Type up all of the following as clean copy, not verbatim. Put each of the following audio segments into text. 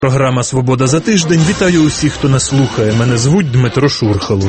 Програма «Свобода за тиждень». Вітаю усіх, хто нас слухає. Мене звуть Дмитро Шурхало.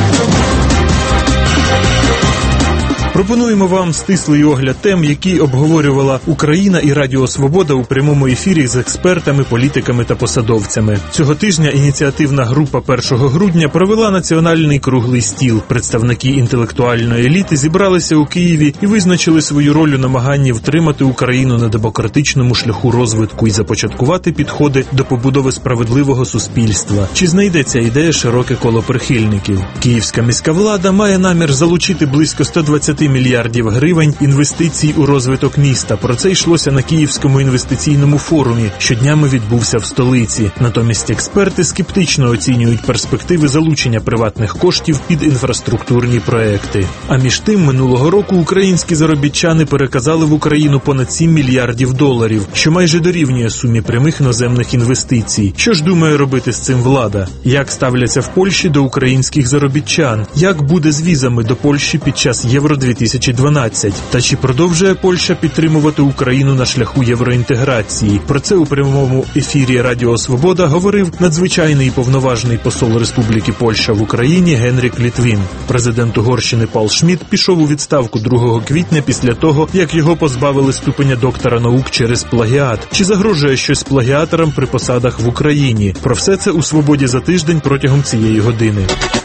Пропонуємо вам стислий огляд тем, які обговорювала Україна і Радіо Свобода у прямому ефірі з експертами, політиками та посадовцями. Цього тижня ініціативна група 1 грудня провела національний круглий стіл. Представники інтелектуальної еліти зібралися у Києві і визначили свою роль у намаганні втримати Україну на демократичному шляху розвитку і започаткувати підходи до побудови справедливого суспільства. Чи знайде ця ідея широке коло прихильників? Київська міська влада має намір залучити близько 120 мільярдів гривень інвестицій у розвиток міста. Про це йшлося на Київському інвестиційному форумі, що днями відбувся в столиці. Натомість експерти скептично оцінюють перспективи залучення приватних коштів під інфраструктурні проекти. А між тим, минулого року українські заробітчани переказали в Україну понад 7 мільярдів доларів, що майже дорівнює сумі прямих іноземних інвестицій. Що ж думає робити з цим влада? Як ставляться в Польщі до українських заробітчан? Як буде з візами до Польщі під час Євро-2012? Та чи продовжує Польща підтримувати Україну на шляху євроінтеграції? Про це у прямому ефірі Радіо Свобода говорив надзвичайний повноважний посол Республіки Польща в Україні Генрік Літвін. Президент Угорщини Пал Шмідт пішов у відставку 2 квітня після того, як його позбавили ступеня доктора наук через плагіат. Чи загрожує щось плагіаторам при посадах в Україні? Про все це у «Свободі за тиждень» протягом цієї години.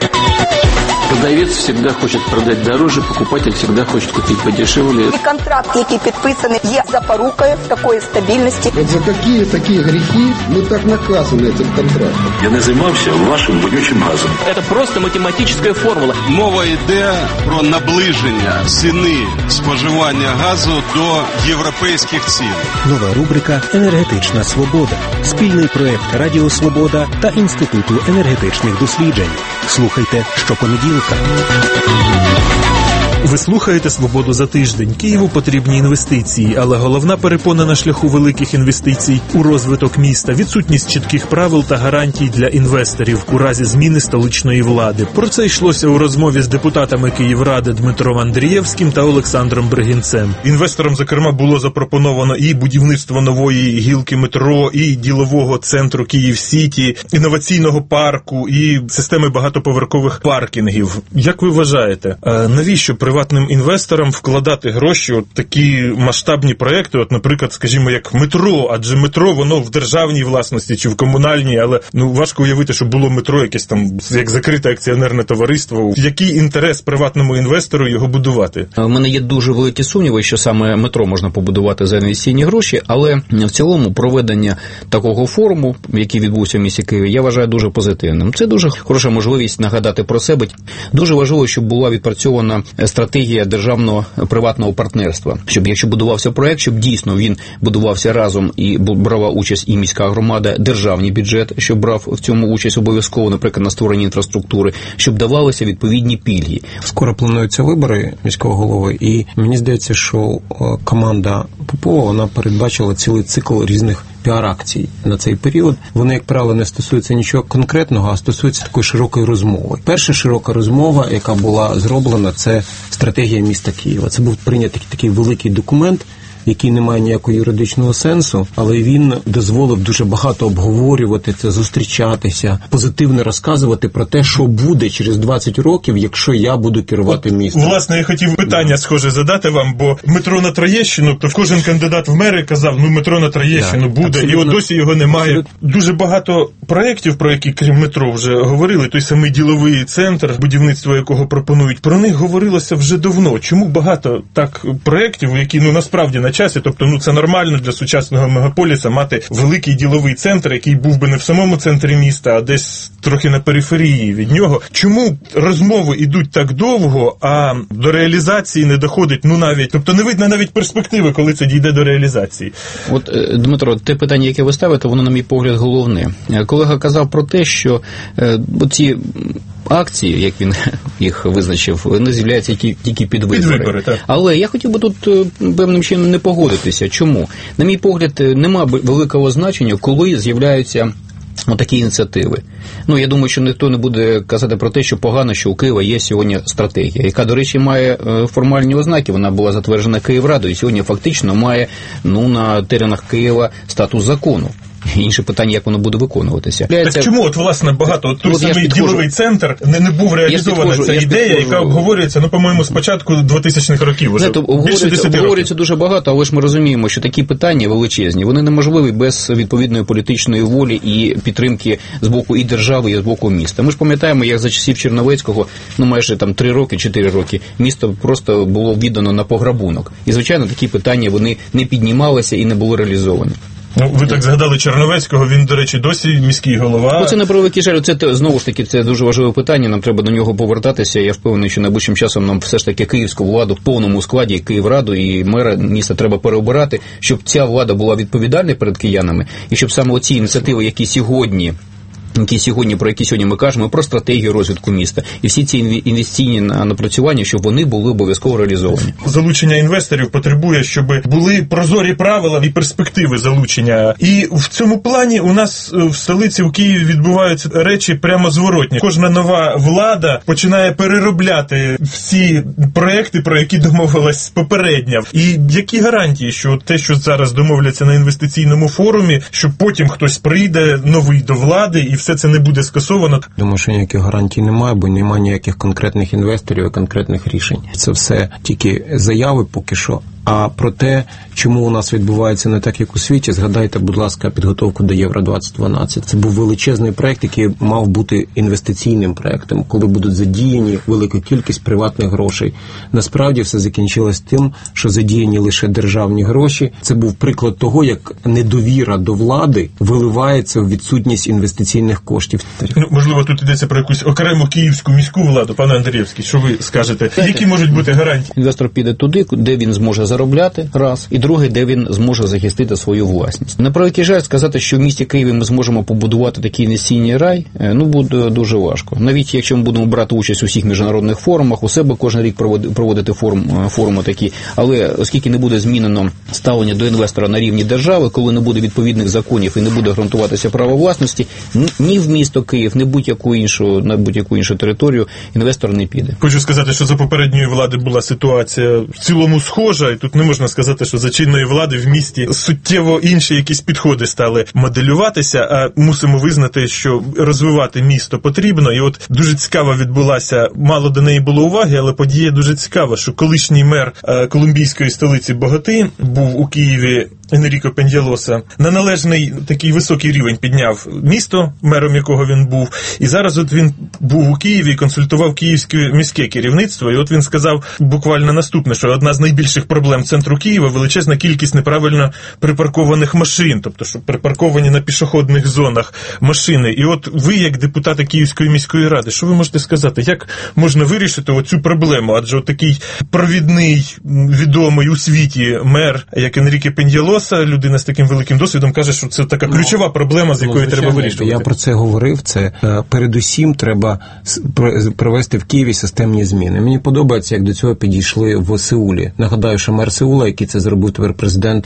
Продавец всегда хочет продать дороже, покупатель всегда хочет купить подешевле. І контракт, який підписаний, є запорукою такої стабільності. От за такі гріхи ми так наказані цим контрактом. Я не займався вашим вонючим газом. Це просто математична формула. Мова йде про наближення ціни споживання газу до європейських цін. Нова рубрика «Енергетична свобода». Спільний проєкт Радіо Свобода та Інституту енергетичних досліджень. Слухайте щопонеділка. Ви слухаєте «Свободу за тиждень». Києву потрібні інвестиції, але головна перепона на шляху великих інвестицій у розвиток міста – відсутність чітких правил та гарантій для інвесторів у разі зміни столичної влади. Про це йшлося у розмові з депутатами Київради Дмитром Андрієвським та Олександром Бригінцем. Інвесторам, зокрема, було запропоновано і будівництво нової гілки метро, і ділового центру Київ-Сіті, інноваційного парку, і системи багатоповерхових паркінгів. Як ви вважаєте, навіщо приватним інвесторам вкладати гроші у такі масштабні проекти, от, наприклад, скажімо, як метро, адже метро, воно в державній власності чи в комунальній, але важко уявити, що було метро якесь там, як закрите акціонерне товариство. Який інтерес приватному інвестору його будувати? У мене є дуже великі сумніви, що саме метро можна побудувати за інвестиційні гроші, але в цілому проведення такого форуму, який відбувся в місті Києві, я вважаю дуже позитивним. Це дуже хороша можливість нагадати про себе. Дуже важливо, щоб була відпрацьована стратегія державного приватного партнерства. Щоб якщо будувався проект, щоб дійсно він будувався разом і брала участь і міська громада, державний бюджет, щоб брав в цьому участь обов'язково, наприклад, на створенні інфраструктури, щоб давалися відповідні пільги. Скоро плануються вибори міського голови, і мені здається, що команда Попова, вона передбачила цілий цикл різних піар-акцій на цей період. Вони, як правило, не стосуються нічого конкретного, а стосуються такої широкої розмови. Перша широка розмова, яка була зроблена, це стратегія міста Києва. Це був прийнятий такий великий документ, який не має ніякого юридичного сенсу, але він дозволив дуже багато обговорювати це, зустрічатися, позитивно розказувати про те, що буде через 20 років, якщо я буду керувати містом. Власне, я хотів питання схоже задати вам, бо метро на Троєщину, то кожен кандидат в мери казав, метро на Троєщину буде, абсолютно. І от досі його немає. Абсолютно. Дуже багато проєктів, про які, крім метро, вже говорили, той самий діловий центр, будівництво якого пропонують, про них говорилося вже давно. Чому багато так проєктів, які, насправді, на часі, тобто, це нормально для сучасного мегаполіса мати великий діловий центр, який був би не в самому центрі міста, а десь трохи на периферії від нього. Чому розмови йдуть так довго, а до реалізації не доходить, навіть, тобто не видно навіть перспективи, коли це дійде до реалізації? От, Дмитро, те питання, яке ви ставите, воно, на мій погляд, головне. Колега казав про те, що ці акції, як він їх визначив, вони з'являються тільки під вибори. Але я хотів би тут певним чином не погодитися. Чому? На мій погляд, нема великого значення, коли з'являються такі ініціативи. Я думаю, що ніхто не буде казати про те, що погано, що у Києва є сьогодні стратегія, яка, до речі, має формальні ознаки. Вона була затверджена Київрадою і сьогодні фактично має на теренах Києва статус закону. Інше питання, як воно буде виконуватися. Так чому, от, власне, багато, той самий діловий центр не був реалізована ця ідея, яка обговорюється, по-моєму, з початку 2000-х років уже, більше 10 років. Обговорюється дуже багато, але ж ми розуміємо, що такі питання величезні, вони неможливі без відповідної політичної волі і підтримки з боку і держави, і з боку міста. Ми ж пам'ятаємо, як за часів Черновецького, майже 3 роки, 4 роки, місто просто було віддано на пограбунок. І, звичайно, такі питання, вони не піднімалися і не були реалізовані. Ви так згадали Черновецького, він, до речі, досі міський голова. Це, на превеликий жаль, це знову ж таки, це дуже важливе питання, нам треба до нього повертатися. Я впевнений, що найближчим часом нам все ж таки київську владу в повному складі, Київраду і мера міста треба переобирати, щоб ця влада була відповідальною перед киянами, і щоб саме оці ініціативи, про які сьогодні ми кажемо, про стратегію розвитку міста. І всі ці інвестиційні напрацювання, щоб вони були обов'язково реалізовані. Залучення інвесторів потребує, щоб були прозорі правила і перспективи залучення. І в цьому плані у нас в столиці, в Києві, відбуваються речі прямо зворотні. Кожна нова влада починає переробляти всі проекти, про які домовилась попередня. І які гарантії, що те, що зараз домовляться на інвестиційному форумі, що потім хтось прийде новий до влади і все це не буде скасовано? Думаю, що ніяких гарантій немає, бо немає ніяких конкретних інвесторів і конкретних рішень. Це все тільки заяви поки що. А про те, чому у нас відбувається не так, як у світі, згадайте, будь ласка, підготовку до Євро-2012. Це був величезний проект, який мав бути інвестиційним проектом, коли будуть задіяні велика кількість приватних грошей. Насправді все закінчилось тим, що задіяні лише державні гроші. Це був приклад того, як недовіра до влади виливається в відсутність інвестиційних коштів. Можливо, тут йдеться про якусь окрему київську міську владу, пане Андрієвський, що ви скажете? Які можуть бути гарантії? Інвестор піде туди, де він зможе заробляти, раз, і друге, де він зможе захистити свою власність. На превеликий жаль, сказати, що в місті Києві ми зможемо побудувати такий інвестиційний рай, буде дуже важко. Навіть якщо ми будемо брати участь у всіх міжнародних форумах, у себе кожен рік проводити форуми такі, але оскільки не буде змінено ставлення до інвестора на рівні держави, коли не буде відповідних законів і не буде ґрунтуватися право власності, ні в місто Київ, ні на будь-яку іншу територію інвестор не піде. Хочу сказати, що за попередньої влади була ситуація в цілому схожа, і тут не можна сказати, що за чинної влади в місті суттєво інші якісь підходи стали моделюватися, а мусимо визнати, що розвивати місто потрібно. І от дуже цікаво відбулася, мало до неї було уваги, але подія дуже цікава, що колишній мер колумбійської столиці Боготи був у Києві, Енріко Пеньялоса, на належний такий високий рівень підняв місто, мером якого він був. І зараз от він був у Києві і консультував київське міське керівництво. І от він сказав буквально наступне, що одна з найбільших проблем центру Києва – величезна кількість неправильно припаркованих машин, тобто, що припарковані на пішохідних зонах машини. І от ви, як депутати Київської міської ради, що ви можете сказати, як можна вирішити оцю проблему? Адже от такий провідний, відомий у світі мер, як Енріке Пеньялоса, людина з таким великим досвідом, каже, що це така ключова проблема, з якою треба вирішувати. Я про це говорив. Це передусім треба провести в Києві системні зміни. Мені подобається, як до цього підійшли в Сеулі. Нагадаю, що мер Сеула, який це зробив тепер президент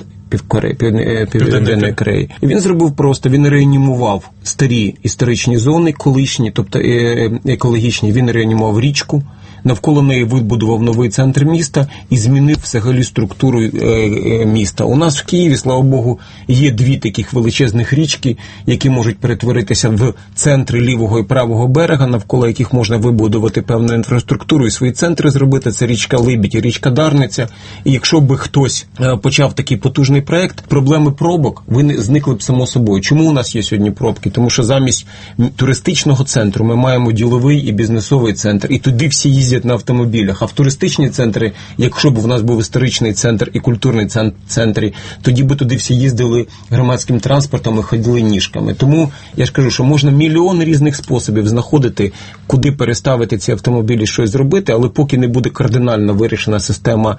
Південної Кореї. І він зробив просто, він реанімував старі історичні зони, колишні, тобто екологічні, він реанімував річку, навколо неї вибудував новий центр міста і змінив взагалі структуру міста. У нас в Києві, слава Богу, є дві таких величезних річки, які можуть перетворитися в центри лівого і правого берега, навколо яких можна вибудувати певну інфраструктуру і свої центри зробити. Це річка Либідь і річка Дарниця. І якщо би хтось почав такий потужний проект, проблеми пробок зникли б само собою. Чому у нас є сьогодні пробки? Тому що замість туристичного центру ми маємо діловий і бізнесовий центр. І туди всі їздять на автомобілях. А в туристичні центри, якщо б у нас був історичний центр і культурний центр, тоді би туди всі їздили громадським транспортом і ходили ніжками. Тому я ж кажу, що можна мільйон різних способів знаходити, куди переставити ці автомобілі, щось зробити, але поки не буде кардинально вирішена система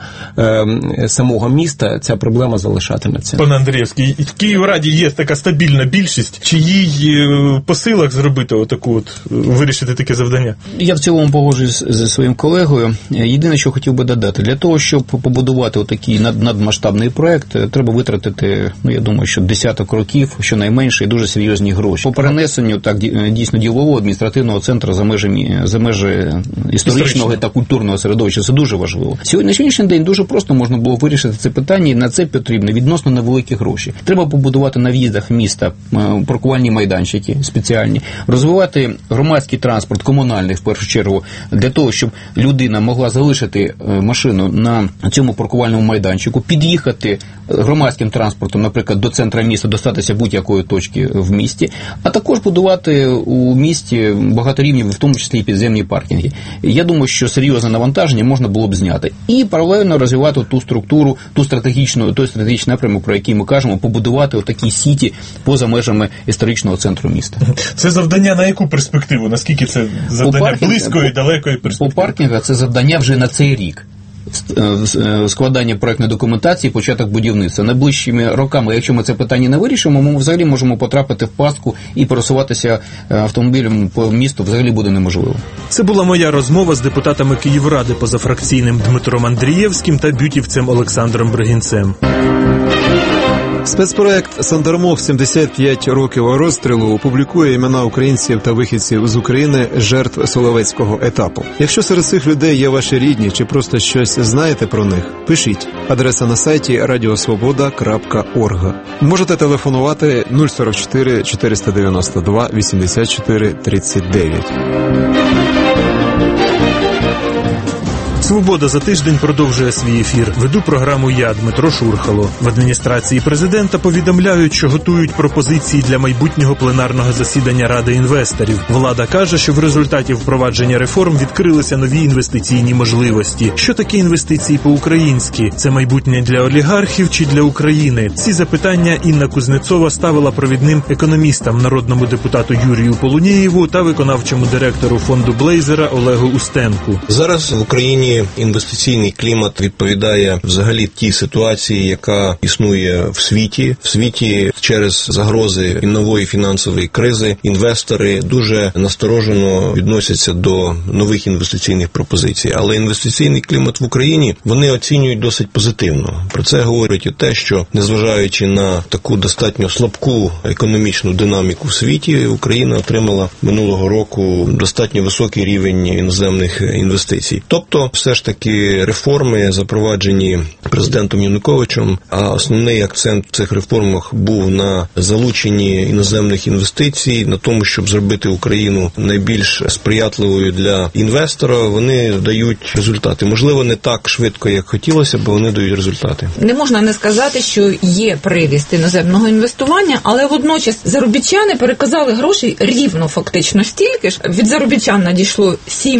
самого міста, ця проблема залишатиметься. Пане Андрієвський, в Київраді є така стабільна більшість. Чи їй по силах зробити отаку вирішити таке завдання? Я в цілому погоджуюсь зі своїм колегою. Єдине, що хотів би додати, для того, щоб побудувати отакий надмасштабний проект, треба витратити, я думаю, що десяток років, щонайменше, і дуже серйозні гроші. По перенесенню дійсно ділового адміністративного центру за межі історичного та культурного середовища, це дуже важливо. На сьогоднішній день дуже просто можна було вирішити це питання, і на це потрібно відносно невеликі гроші. Треба побудувати на в'їздах міста паркувальні майданчики спеціальні, розвивати громадський транспорт, комунальний в першу чергу, для того, щоб людина могла залишити машину на цьому паркувальному майданчику, під'їхати громадським транспортом, наприклад, до центра міста, достатися будь-якої точки в місті, а також будувати у місті багаторівневі, в тому числі і підземні паркінги. Я думаю, що серйозне навантаження можна було б зняти. І паралельно розвивати ту структуру, той стратегічний напрямок, про який ми кажемо, побудувати отакі сіті поза межами історичного центру міста. Це завдання на яку перспективу? Наскільки це завдання близької, далекої перспективи? По паркінгу це завдання вже на цей рік. Складання проектної документації, початок будівництва. Найближчими роками, якщо ми це питання не вирішимо, ми взагалі можемо потрапити в пастку і пересуватися автомобілем по місту взагалі буде неможливо. Це була моя розмова з депутатами Київради позафракційним Дмитром Андрієвським та бютівцем Олександром Бригінцем. Спецпроект «Сандармох. 75 років розстрілу» опублікує імена українців та вихідців з України, жертв Соловецького етапу. Якщо серед цих людей є ваші рідні чи просто щось знаєте про них, пишіть. Адреса на сайті radiosvoboda.org. Можете телефонувати 044 492 84 39. «Свобода за тиждень» продовжує свій ефір. Веду програму я, Дмитро Шурхало. В адміністрації президента повідомляють, що готують пропозиції для майбутнього пленарного засідання Ради інвесторів. Влада каже, що в результаті впровадження реформ відкрилися нові інвестиційні можливості. Що таке інвестиції по-українськи? Це майбутнє для олігархів чи для України? Ці запитання Інна Кузнецова ставила провідним економістам, народному депутату Юрію Полунієву та виконавчому директору фонду Блейзера Олегу Устенку. Зараз в Україні інвестиційний клімат відповідає взагалі тій ситуації, яка існує в світі. В світі через загрози нової фінансової кризи інвестори дуже насторожено відносяться до нових інвестиційних пропозицій. Але інвестиційний клімат в Україні вони оцінюють досить позитивно. Про це говорить і те, що незважаючи на таку достатньо слабку економічну динаміку в світі, Україна отримала минулого року достатньо високий рівень іноземних інвестицій. Тобто, все ж таки реформи запроваджені президентом Януковичем, а основний акцент в цих реформах був на залученні іноземних інвестицій, на тому, щоб зробити Україну найбільш сприятливою для інвестора. Вони дають результати. Можливо, не так швидко, як хотілося, бо вони дають результати. Не можна не сказати, що є приріст іноземного інвестування, але водночас заробітчани переказали грошей рівно фактично стільки ж. Від заробітчан надійшло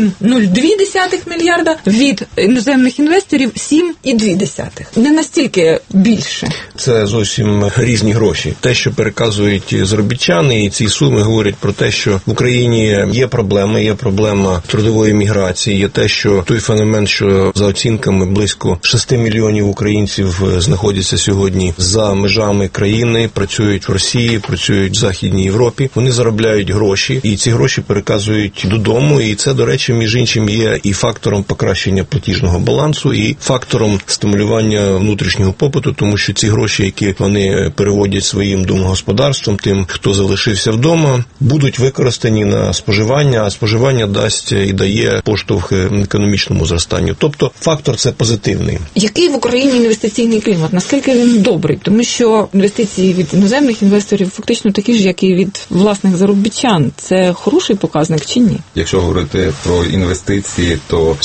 7,02 мільярда, від іноземних інвесторів 7,2. Не настільки більше. Це зовсім різні гроші. Те, що переказують заробітчани, і ці суми говорять про те, що в Україні є проблема трудової міграції, є те, що той феномен, що за оцінками близько 6 мільйонів українців знаходяться сьогодні за межами країни, працюють в Росії, працюють в Західній Європі. Вони заробляють гроші, і ці гроші переказують додому, і це, до речі, між іншим є і фактором покращення платіжного балансу, і фактором стимулювання внутрішнього попиту, тому що ці гроші, які вони переводять своїм домогосподарствам, тим, хто залишився вдома, будуть використані на споживання, а споживання дасть і дає поштовх економічному зростанню. Тобто фактор це позитивний. Який в Україні інвестиційний клімат? Наскільки він добрий? Тому що інвестиції від іноземних інвесторів фактично такі ж, як і від власних заробітчан. Це хороший показник чи ні? Якщо говорити про інвестиції, то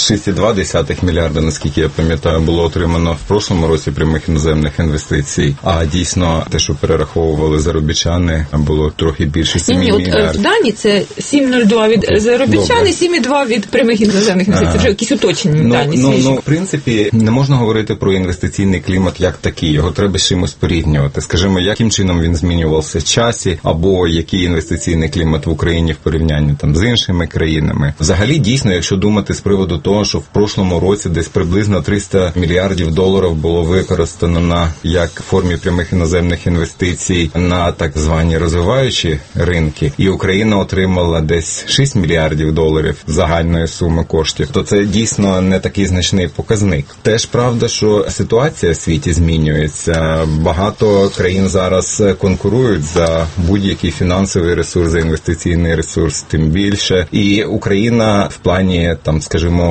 6,2 мільярда, наскільки я пам'ятаю, було отримано в прошлому році прямих іноземних інвестицій. А дійсно, те, що перераховували заробітчани, було трохи більше 7 мільярдів. В дані це 7,02 від заробітчан і 7,2 від прямих іноземних інвестицій. Вже якісь уточнені дані свіжі. В принципі, не можна говорити про інвестиційний клімат як такий. Його треба з чимось порівнювати. Скажімо, яким чином він змінювався в часі, або який інвестиційний клімат в Україні в порівнянні там з іншими країнами. Взагалі, дійсно, якщо думати з приводу того, що в прошлому році десь приблизно 300 мільярдів доларів було використано на як в формі прямих іноземних інвестицій на так звані розвиваючі ринки, і Україна отримала десь 6 мільярдів доларів загальної суми коштів, то це дійсно не такий значний показник. Теж правда, що ситуація в світі змінюється. Багато країн зараз конкурують за будь-який фінансовий ресурс, за інвестиційний ресурс, тим більше. І Україна в плані, там, скажімо, можливості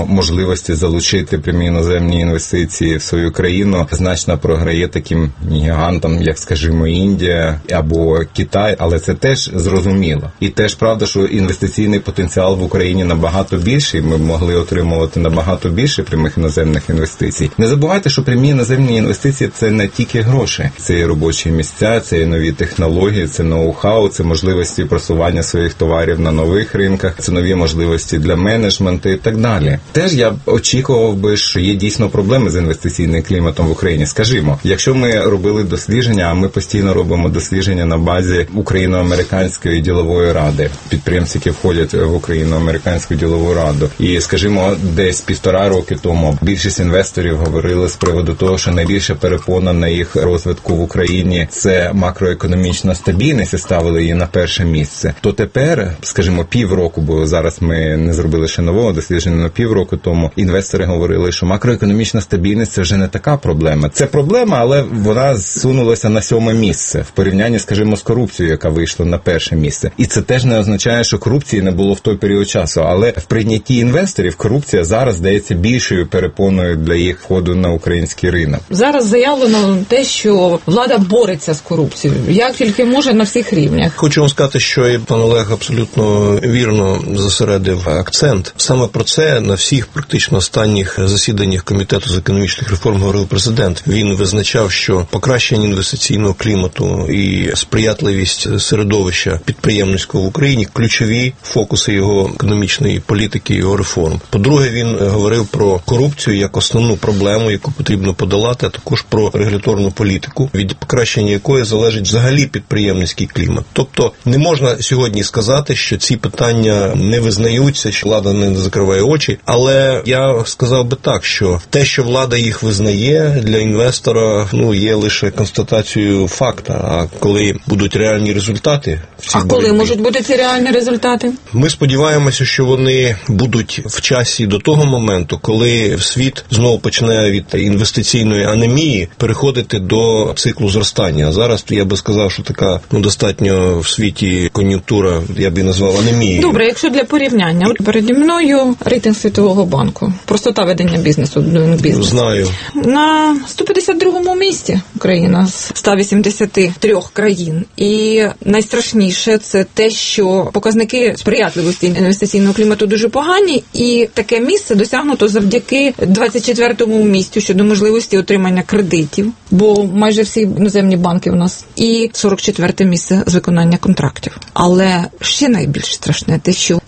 можливості залучити прямі іноземні інвестиції в свою країну значно програє таким гігантам, як, скажімо, Індія або Китай, але це теж зрозуміло. І теж правда, що інвестиційний потенціал в Україні набагато більший, ми могли отримувати набагато більше прямих іноземних інвестицій. Не забувайте, що прямі іноземні інвестиції – це не тільки гроші, це і робочі місця, це і нові технології, це ноу-хау, це можливості просування своїх товарів на нових ринках, це нові можливості для менеджменту і так далі. Теж я очікував би, що є дійсно проблеми з інвестиційним кліматом в Україні. Скажімо, якщо ми робили дослідження, а ми постійно робимо дослідження на базі Україно-американської ділової ради, підприємці, які входять в Україно-американську ділову раду. І, скажімо, десь 1,5 роки тому більшість інвесторів говорили з приводу того, що найбільша перепона на їх розвитку в Україні – це макроекономічна стабільність, і ставили її на перше місце. То тепер, скажімо, півроку, бо зараз ми не зробили ще нового дослідження, на півроку тому інвестори говорили, що макроекономічна стабільність – це вже не така проблема. Це проблема, але вона зсунулася на 7-ме місце в порівнянні, скажімо, з корупцією, яка вийшла на перше місце. І це теж не означає, що корупції не було в той період часу, але в прийнятті інвесторів корупція зараз здається більшою перепоною для їх входу на український ринок. Зараз заявлено те, що влада бореться з корупцією, як тільки може на всіх рівнях. Хочу вам сказати, що і пан Олег абсолютно вірно зосередив акцент. Саме про це на всіх практично останніх засіданнях Комітету з економічних реформ говорив президент. Він визначав, що покращення інвестиційного клімату і сприятливість середовища підприємницького в Україні – ключові фокуси його економічної політики, його реформ. По-друге, він говорив про корупцію як основну проблему, яку потрібно подолати, а також про регуляторну політику, від покращення якої залежить взагалі підприємницький клімат. Тобто не можна сьогодні сказати, що ці питання не визнаються, що влада не закриває очі, але я сказав би так, що те, що влада їх визнає, для інвестора є лише констатацією факта, а коли будуть реальні результати в цій боротьбі. Коли можуть бути ці реальні результати? Ми сподіваємося, що вони будуть в часі до того моменту, коли світ знову почне від інвестиційної анемії переходити до циклу зростання. А зараз я би сказав, що така достатньо в світі кон'юнктура, я б її назвав анемією. Добре, якщо для порівняння. От переді мною рейтинг Світового банку. Простота ведення бізнесу, doing business. Знаю. На 152-му місці Україна з 183 країн. І найстрашніше це те, що показники сприятливості інвестиційного клімату дуже погані, і таке місце досягнуто завдяки 24-му місцю щодо можливості отримання кредитів, бо майже всі іноземні банки у нас, і 44-те місце з виконання контрактів. Але ще найбільш страшне те, що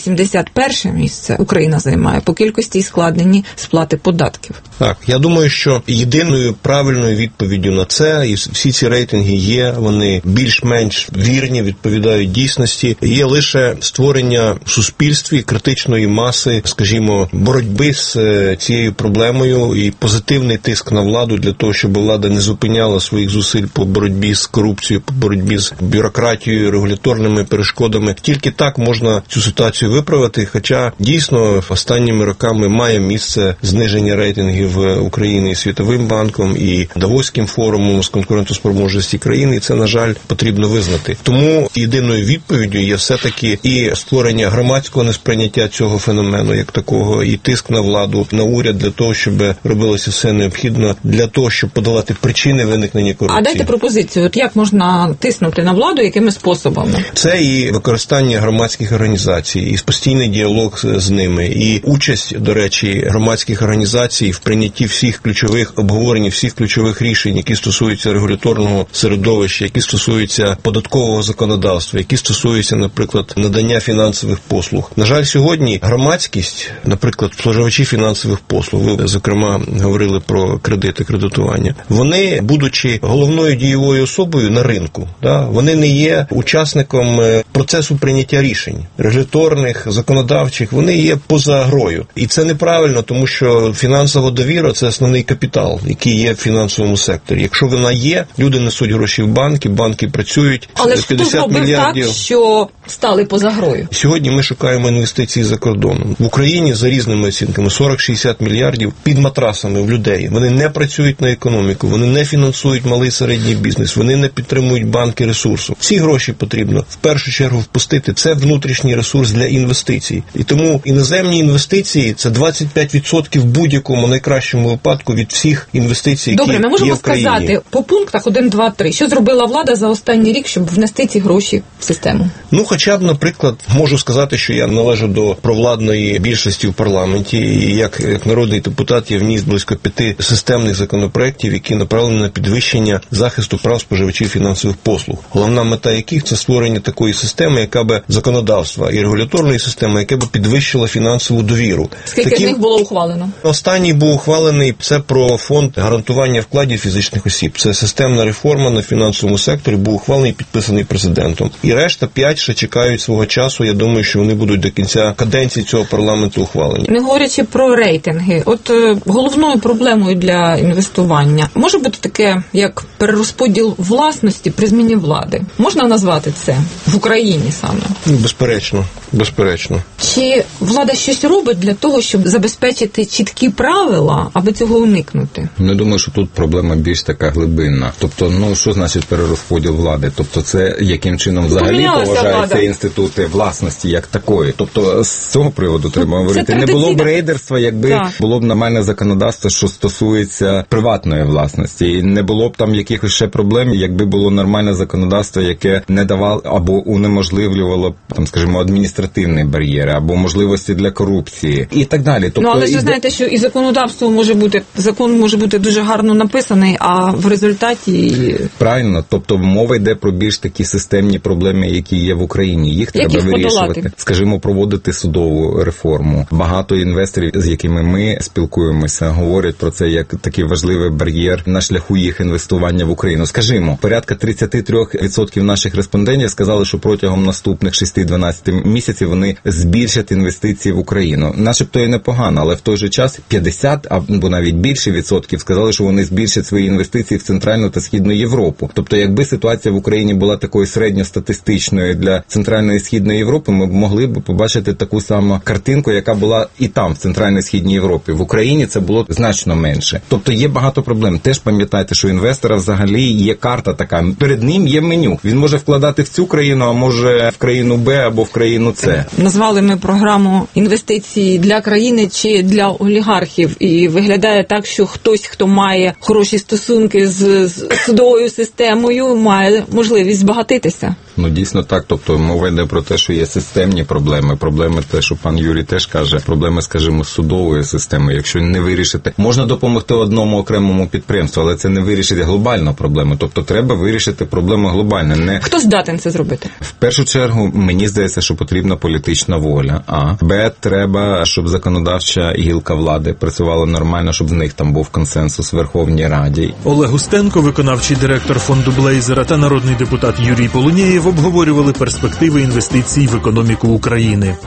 181-е місце Україна займає по кількості і складенні сплати податків. Так, я думаю, що єдиною правильною відповіддю на це, і всі ці рейтинги є, вони більш-менш вірні, відповідають дійсності, є лише створення в суспільстві критичної маси, скажімо, боротьби з цією проблемою і позитивний тиск на владу для того, щоб влада не зупиняла своїх зусиль по боротьбі з корупцією, по боротьбі з бюрократією, регуляторними перешкодами. Тільки так можна цю ситуацію виправити, хоча дійсно останніми роками має місце зниження рейтингів України і Світовим банком, і Давоським форумом з конкурентоспроможності країни, і це, на жаль, потрібно визнати. Тому єдиною відповіддю є все-таки і створення громадського несприйняття цього феномену як такого, і тиск на владу, на уряд для того, щоб робилося все необхідне для того, щоб подолати причини виникнення корупції. А дайте пропозицію, от як можна тиснути на владу, якими способами? Це і використання громадських організацій, і постійний діалог з ними, і участь, до речі, громадських організацій в прийнятті всіх ключових обговорень, всіх ключових рішень, які стосуються регуляторного середовища, які стосуються податкового законодавства, які стосуються, наприклад, надання фінансових послуг. На жаль, сьогодні громадськість, наприклад, споживачі фінансових послуг, ви, зокрема, говорили про кредити, кредитування, вони, будучи головною дієвою особою на ринку, вони не є учасником процесу прийняття рішень, регуляторних, законодавчих, вони є поза грою. І це неправильно, тому що фінансова довіра – це основний капітал, який є в фінансовому секторі. Якщо вона є, люди несуть гроші в банки працюють. Але ж хто зробив так, що стали поза грою? Сьогодні ми шукаємо інвестиції за кордоном. В Україні, за різними оцінками, 40-60 мільярдів під матрасами в людей. Вони не працюють на економіку, вони не фінансують малий і середній бізнес, вони не підтримують банки ресурсу. Ці гроші потрібно в першу чергу впустити. Це внутрішній ресурс для інвестицій. І тому іноземні інвестиції Це 25% в будь-якому найкращому випадку від всіх інвестицій, які Добре, ми можемо є в країні. сказати по пунктах 1, 2, 3. Що зробила влада за останній рік, щоб внести ці гроші в систему? Хоча б, наприклад, можу сказати, що я належу до провладної більшості в парламенті, і як народний депутат я вніс близько 5 системних законопроєктів, які направлені на підвищення захисту прав споживачів фінансових послуг. Головна мета яких – це створення такої системи, яка би законодавства і регуляторної системи, яка би підвищила фінансову довіру. Скільки з них було ухвалено? Останній був ухвалений, це про фонд гарантування вкладів фізичних осіб. Це системна реформа на фінансовому секторі, був ухвалений і підписаний президентом. І решта 5 ще чекають свого часу. Я думаю, що вони будуть до кінця каденції цього парламенту ухвалені. Не говорячи про рейтинги, головною проблемою для інвестування може бути таке, як перерозподіл власності при зміні влади. Можна назвати це в Україні саме? Безперечно. Чи влада щось робить для того, щоб забезпечити чіткі правила, аби цього уникнути? Не думаю, що тут проблема більш така глибинна. Тобто, що значить перерозподіл влади? Тобто, це яким чином взагалі поважаються інститути власності як такої? Тобто, з цього приводу треба говорити. Не було б рейдерства, якби було б нормальне законодавство, що стосується приватної власності. І не було б там якихось ще проблем, якби було нормальне законодавство, яке не давало або унеможливлювало, скажімо, адміністративні бар'єри, або можливості для корупції і так далі. Тобто, але ж ви знаєте, що і законодавство закон може бути дуже гарно написаний, а в результаті... Правильно, тобто мова йде про більш такі системні проблеми, які є в Україні. Їх треба вирішувати. Скажімо, проводити судову реформу. Багато інвесторів, з якими ми спілкуємося, говорять про це як такий важливий бар'єр на шляху їх інвестування в Україну. Скажімо, порядка 33% наших респондентів сказали, що протягом наступних 6-12 місяців вони збільшать інвестиції в Україну. Начебто і непогано, але в той же час 50 або навіть більше відсотків сказали, що вони збільшать свої інвестиції в Центральну та Східну Європу. Тобто, якби ситуація в Україні була такою середньостатистичною для Центральної і Східної Європи, ми могли б побачити таку саму картинку, яка була і там, в Центральній і Східній Європі. В Україні це було значно менше. Тобто є багато проблем. Теж пам'ятайте, що інвестора взагалі є карта така. Перед ним є меню. Він може вкладати в цю країну, а може в країну Б або в країну С. Назвали ми програму інвестиції для країни чи для олігархів. І виглядає так, що хтось, хто має хороші стосунки з судовою системою, має можливість збагатитися. Дійсно так. Тобто мова йде про те, що є системні проблеми. Проблеми те, що пан Юрій теж каже, проблеми, скажімо, судової системи. Якщо не вирішити, можна допомогти одному окремому підприємству, але це не вирішить глобальну проблему. Тобто треба вирішити проблему глобально. Хто здатен це зробити? В першу чергу, мені здається, що потрібна політична воля. Б, треба, щоб законодавча гілка влади працювала нормально, щоб в них там був консенсус в Верховній Раді. Олег Устенко, виконавчий директор фонду Блейзера, та народний депутат Юрій Полунієв обговорювали перспективи інвестицій в економіку України.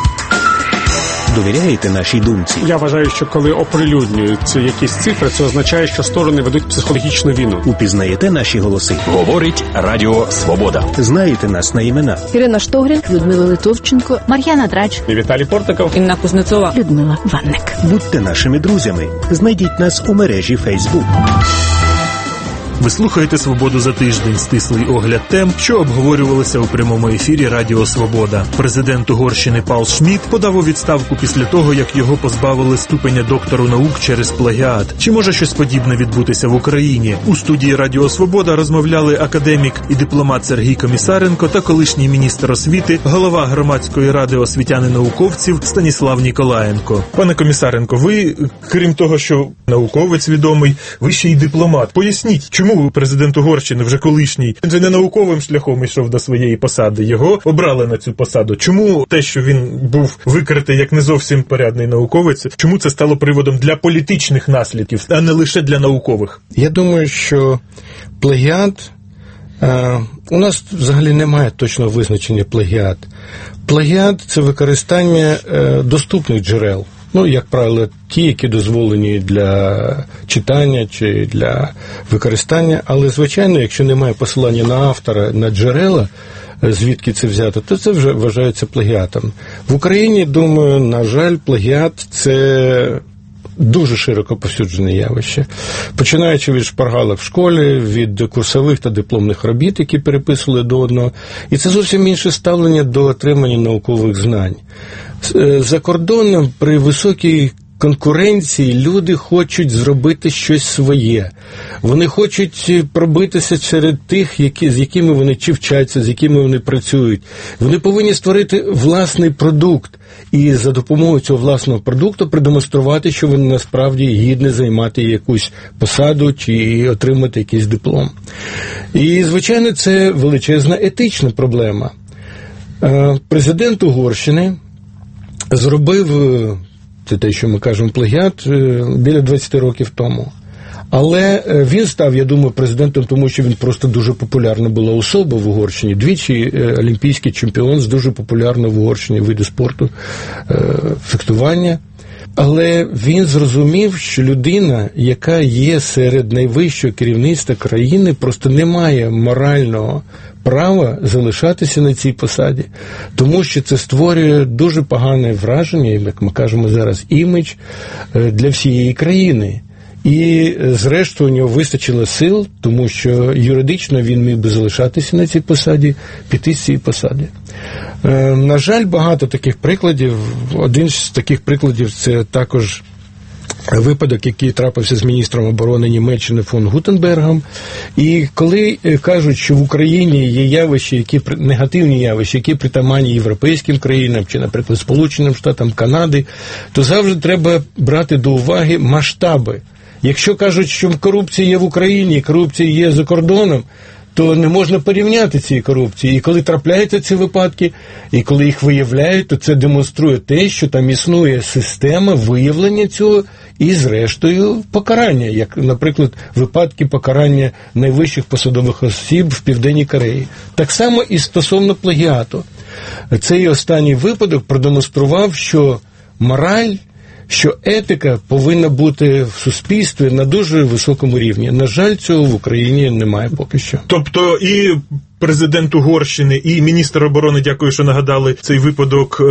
Довіряєте нашій думці? Я вважаю, що коли оприлюднюються якісь цифри, це означає, що сторони ведуть психологічну війну. Упізнаєте наші голоси? Говорить Радіо Свобода. Знаєте нас на імена? Ірина Штогрін, Людмила Литовченко, Мар'яна Драч, Віталій Портников, Інна Кузнецова, Людмила Ванник. Будьте нашими друзями. Знайдіть нас у мережі Facebook. Ви слухаєте «Свободу за тиждень» – стислий огляд тем, що обговорювалися у прямому ефірі Радіо Свобода. Президент Угорщини Паул Шмідт подав у відставку після того, як його позбавили ступеня доктору наук через плагіат. Чи може щось подібне відбутися в Україні? У студії Радіо Свобода розмовляли академік і дипломат Сергій Комісаренко та колишній міністр освіти, голова громадської ради освітян і науковців Станіслав Ніколаєнко. Пане Комісаренко, ви, крім того, що науковець відомий, ви ще й дипломат. Поясніть, чому президент Угорщини, вже колишній, він же не науковим шляхом йшов до своєї посади, його обрали на цю посаду. Чому те, що він був викритий як не зовсім порядний науковець, чому це стало приводом для політичних наслідків, а не лише для наукових? Я думаю, що плагіат, у нас взагалі немає точного визначення плагіат. Плагіат – це використання доступних джерел. Як правило, ті, які дозволені для читання чи для використання. Але, звичайно, якщо немає посилання на автора, на джерела, звідки це взято, то це вже вважається плагіатом. В Україні, думаю, на жаль, плагіат – це дуже широко повсюджене явище. Починаючи від шпаргалок в школі, від курсових та дипломних робіт, які переписували до одного. І це зовсім інше ставлення до отримання наукових знань. За кордоном при високій конкуренції люди хочуть зробити щось своє. Вони хочуть пробитися серед тих, з якими вони чи вчаться, з якими вони працюють. Вони повинні створити власний продукт і за допомогою цього власного продукту продемонструвати, що вони насправді гідні займати якусь посаду чи отримати якийсь диплом. І, звичайно, це величезна етична проблема. Президент Угорщини зробив, це те, що ми кажемо, плагіат, біля 20 років тому. Але він став, я думаю, президентом, тому що він просто дуже популярна була особа в Угорщині. Двічі олімпійський чемпіон з дуже популярного в Угорщині виду спорту фехтування. Але він зрозумів, що людина, яка є серед найвищого керівництва країни, просто не має морального права залишатися на цій посаді, тому що це створює дуже погане враження, як ми кажемо зараз, імідж для всієї країни. І, зрештою, у нього вистачило сил, тому що юридично він міг би залишатися на цій посаді, піти з цієї посади. На жаль, багато таких прикладів. Один з таких прикладів – це також випадок, який трапився з міністром оборони Німеччини фон Гутенбергом. І коли кажуть, що в Україні є явища, негативні явища, які притаманні європейським країнам, чи, наприклад, Сполученим Штатам, Канади, то завжди треба брати до уваги масштаби. Якщо кажуть, що корупція є в Україні, корупція є за кордоном, то не можна порівняти ці корупції. І коли трапляються ці випадки, і коли їх виявляють, то це демонструє те, що там існує система виявлення цього і, зрештою, покарання, як, наприклад, випадки покарання найвищих посадових осіб в Південній Кореї. Так само і стосовно плагіату. Цей останній випадок продемонстрував, що мораль, що етика повинна бути в суспільстві на дуже високому рівні. На жаль, цього в Україні немає поки що. Тобто і президент Угорщини, і міністр оборони, дякую, що нагадали цей випадок,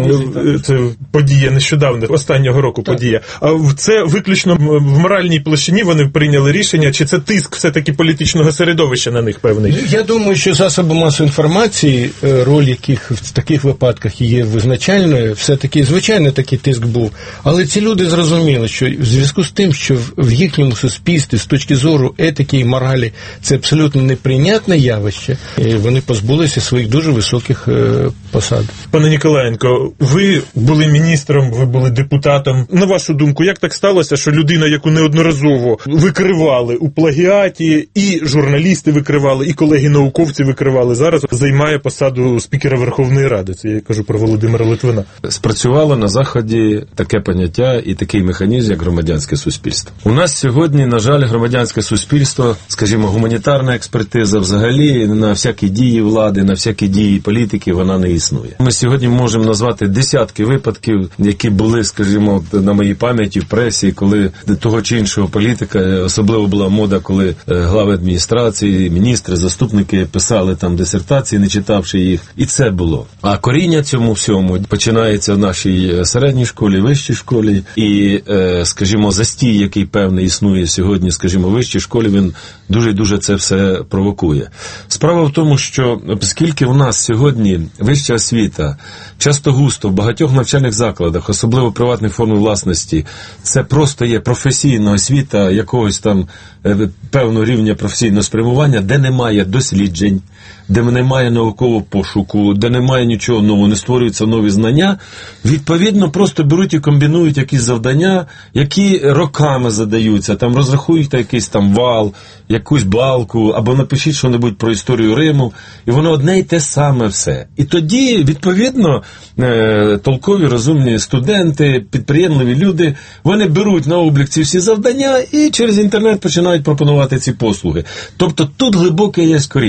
це подія нещодавно, останнього року так. Подія. А це виключно в моральній площині вони прийняли рішення, чи це тиск все-таки політичного середовища на них певний? Я думаю, що засоби масової інформації, роль яких в таких випадках є визначальною, все-таки, звичайно, такий тиск був. Але ці люди зрозуміли, що в зв'язку з тим, що в їхньому суспільстві з точки зору етики і моралі це абсолютно неприйнятне явище, і вони позбулися своїх дуже високих посад. Пане Ніколаєнко, ви були міністром, ви були депутатом. На вашу думку, як так сталося, що людина, яку неодноразово викривали у плагіаті, і журналісти викривали, і колеги-науковці викривали, зараз займає посаду спікера Верховної Ради? Це я кажу про Володимира Литвина. Спрацювало на Заході таке поняття і такий механізм, як громадянське суспільство. У нас сьогодні, на жаль, громадянське суспільство, скажімо, гуманітарна експертиза взагалі на всякі дії влади, на всякі дії політики, вона не існує. Ми сьогодні можемо назвати десятки випадків, які були, скажімо, на моїй пам'яті в пресі, коли того чи іншого політика, особливо була мода, коли глави адміністрації, міністри, заступники писали там дисертації, не читавши їх. І це було. А коріння цьому всьому починається в нашій середній школі, вищій школі. І, скажімо, застій, який певний існує сьогодні, скажімо, в вищій школі, він дуже-дуже це все провокує. Справа в тому, що оскільки у нас сьогодні вища освіта часто густо в багатьох навчальних закладах, особливо приватних форм власності, це просто є професійна освіта якогось там певного рівня професійного спрямування, де немає досліджень, де немає наукового пошуку, де немає нічого нового, не створюються нові знання, відповідно просто беруть і комбінують якісь завдання, які роками задаються, там розрахують якийсь там вал, якусь балку, або напишіть що-небудь про історію Риму, і воно одне й те саме все. І тоді, відповідно, толкові, розумні студенти, підприємливі люди, вони беруть на облік ці всі завдання і через інтернет починають пропонувати ці послуги. Тобто тут глибоке є коріння.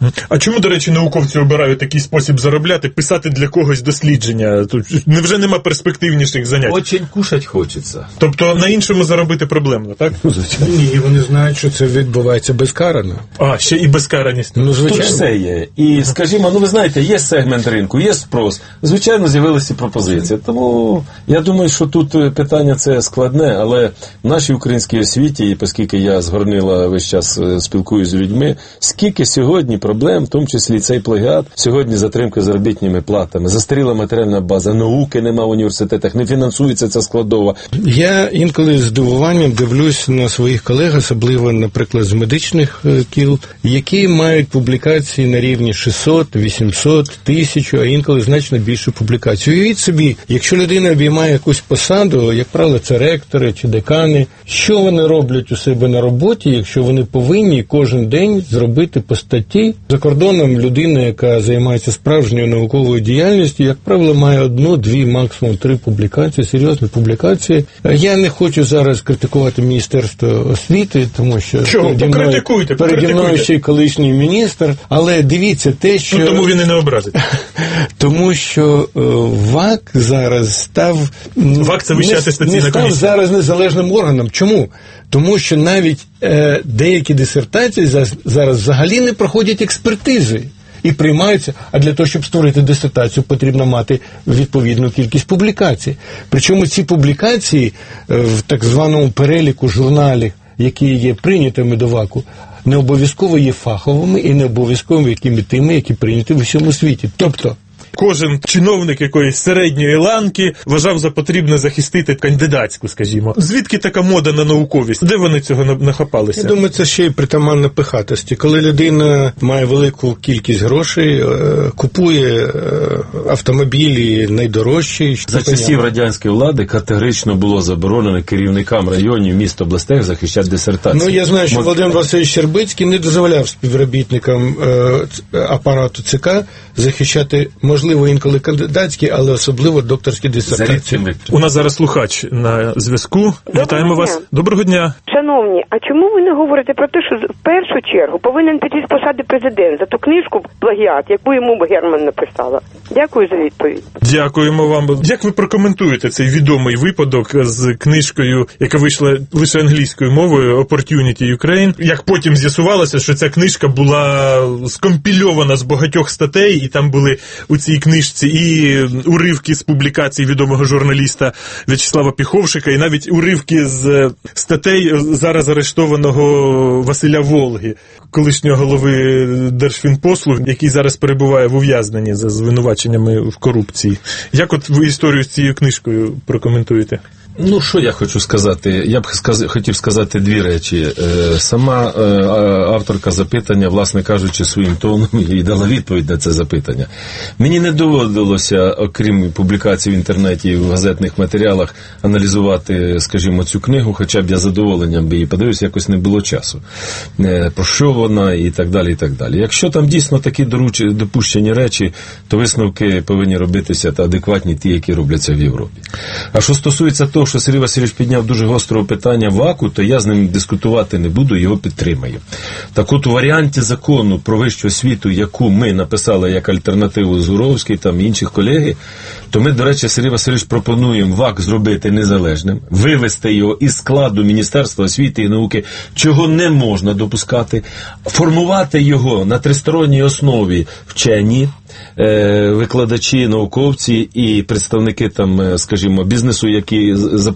А чому, до речі, науковці обирають такий спосіб заробляти, писати для когось дослідження? Тут невже нема перспективніших занять? Очень кушать хочеться. Тобто на іншому заробити проблемно, так? Звичайно. Ні, вони знають, що це відбувається безкарано. А, ще і безкараність. Ну, звичайно. Тут все є. І, скажімо, ви знаєте, є сегмент ринку, є спрос. Звичайно, з'явилися пропозиції. Тому я думаю, що тут питання це складне, але в нашій українській освіті, і оскільки я з Горнила весь час спілкуюся з людьми, скільки сьогодні проблем, в тому числі цей плагіат, сьогодні затримки заробітними платами, застаріла матеріальна база, науки нема в університетах, не фінансується ця складова. Я інколи з здивуванням дивлюсь на своїх колег, особливо, наприклад, з медичних кіл, які мають публікації на рівні 600, 800, 1000, а інколи значно більше публікацій. Уявіть собі, якщо людина обіймає якусь посаду, як правило, це ректори чи декани, що вони роблять у себе на роботі, якщо вони повинні кожен день зробити по статті? За кордоном людина, яка займається справжньою науковою діяльністю, як правило, має 1, 2, максимум 3 публікації, серйозні публікації. Я не хочу зараз критикувати Міністерство освіти, тому що переді мною ще й колишній міністр, але дивіться те, що... Ну, тому він і не образить. Тому що ВАК зараз став... ВАК – це Вища атестаційна комісія. Не став зараз незалежним органом. Чому? Тому що навіть деякі дисертації зараз взагалі не проходять експертизи і приймаються, а для того, щоб створити дисертацію, потрібно мати відповідну кількість публікацій. Причому ці публікації в так званому переліку журналів, які є прийнятими до ВАКу, не обов'язково є фаховими і не обов'язково якими тими, які прийняті в усьому світі. Тобто, кожен чиновник якоїсь середньої ланки вважав за потрібне захистити кандидатську, скажімо. Звідки така мода на науковість? Де вони цього нахапалися? Я думаю, це ще й притаманно пихатості. Коли людина має велику кількість грошей, купує автомобілі найдорожчі. За часів радянської влади категорично було заборонено керівникам районів, міст, областей захищати дисертації. Ну, я знаю, що Володимир Васильович Щербицький не дозволяв співробітникам апарату ЦК захищати, можливо, інколи кандидатські, але особливо докторські дисертації. У нас зараз слухач на зв'язку. Вітаємо вас. Доброго дня. Шановні, а чому ви не говорите про те, що в першу чергу повинен піти з посади президент за ту книжку «Плагіат», яку йому Герман написала? Дякую за відповідь. Дякуємо вам. Як ви прокоментуєте цей відомий випадок з книжкою, яка вийшла лише англійською мовою, «Opportunity Ukraine», як потім з'ясувалося, що ця книжка була скомпільована з багатьох статей, і там були у цій книжці і уривки з публікацій відомого журналіста В'ячеслава Піховшика, і навіть уривки з статей зараз арештованого Василя Волги, колишнього голови Держфінпослуг, який зараз перебуває в ув'язненні за звинуваченнями в корупції. Як от ви історію з цією книжкою прокоментуєте? Ну, що я хочу сказати? Я б хотів сказати дві речі. Сама авторка запитання, власне кажучи, своїм тоном і дала відповідь на це запитання. Мені не доводилося, окрім публікацій в інтернеті і в газетних матеріалах, аналізувати, скажімо, цю книгу, хоча б я задоволенням би її подивився, якось не було часу. Про що вона і так далі, і так далі. Якщо там дійсно такі допущені речі, то висновки повинні робитися та адекватні ті, які робляться в Європі. А що стосується того, що Сергій Васильович підняв дуже гострого питання ВАКу, то я з ним дискутувати не буду, його підтримаю. Так от у варіанті закону про вищу освіту, яку ми написали як альтернативу Зуровський, там інші колеги, то ми, до речі, Сергій Васильович пропонуємо ВАК зробити незалежним, вивести його із складу Міністерства освіти і науки, чого не можна допускати, формувати його на тристоронній основі вчені, викладачі, науковці і представники там, скажімо, бізнесу, які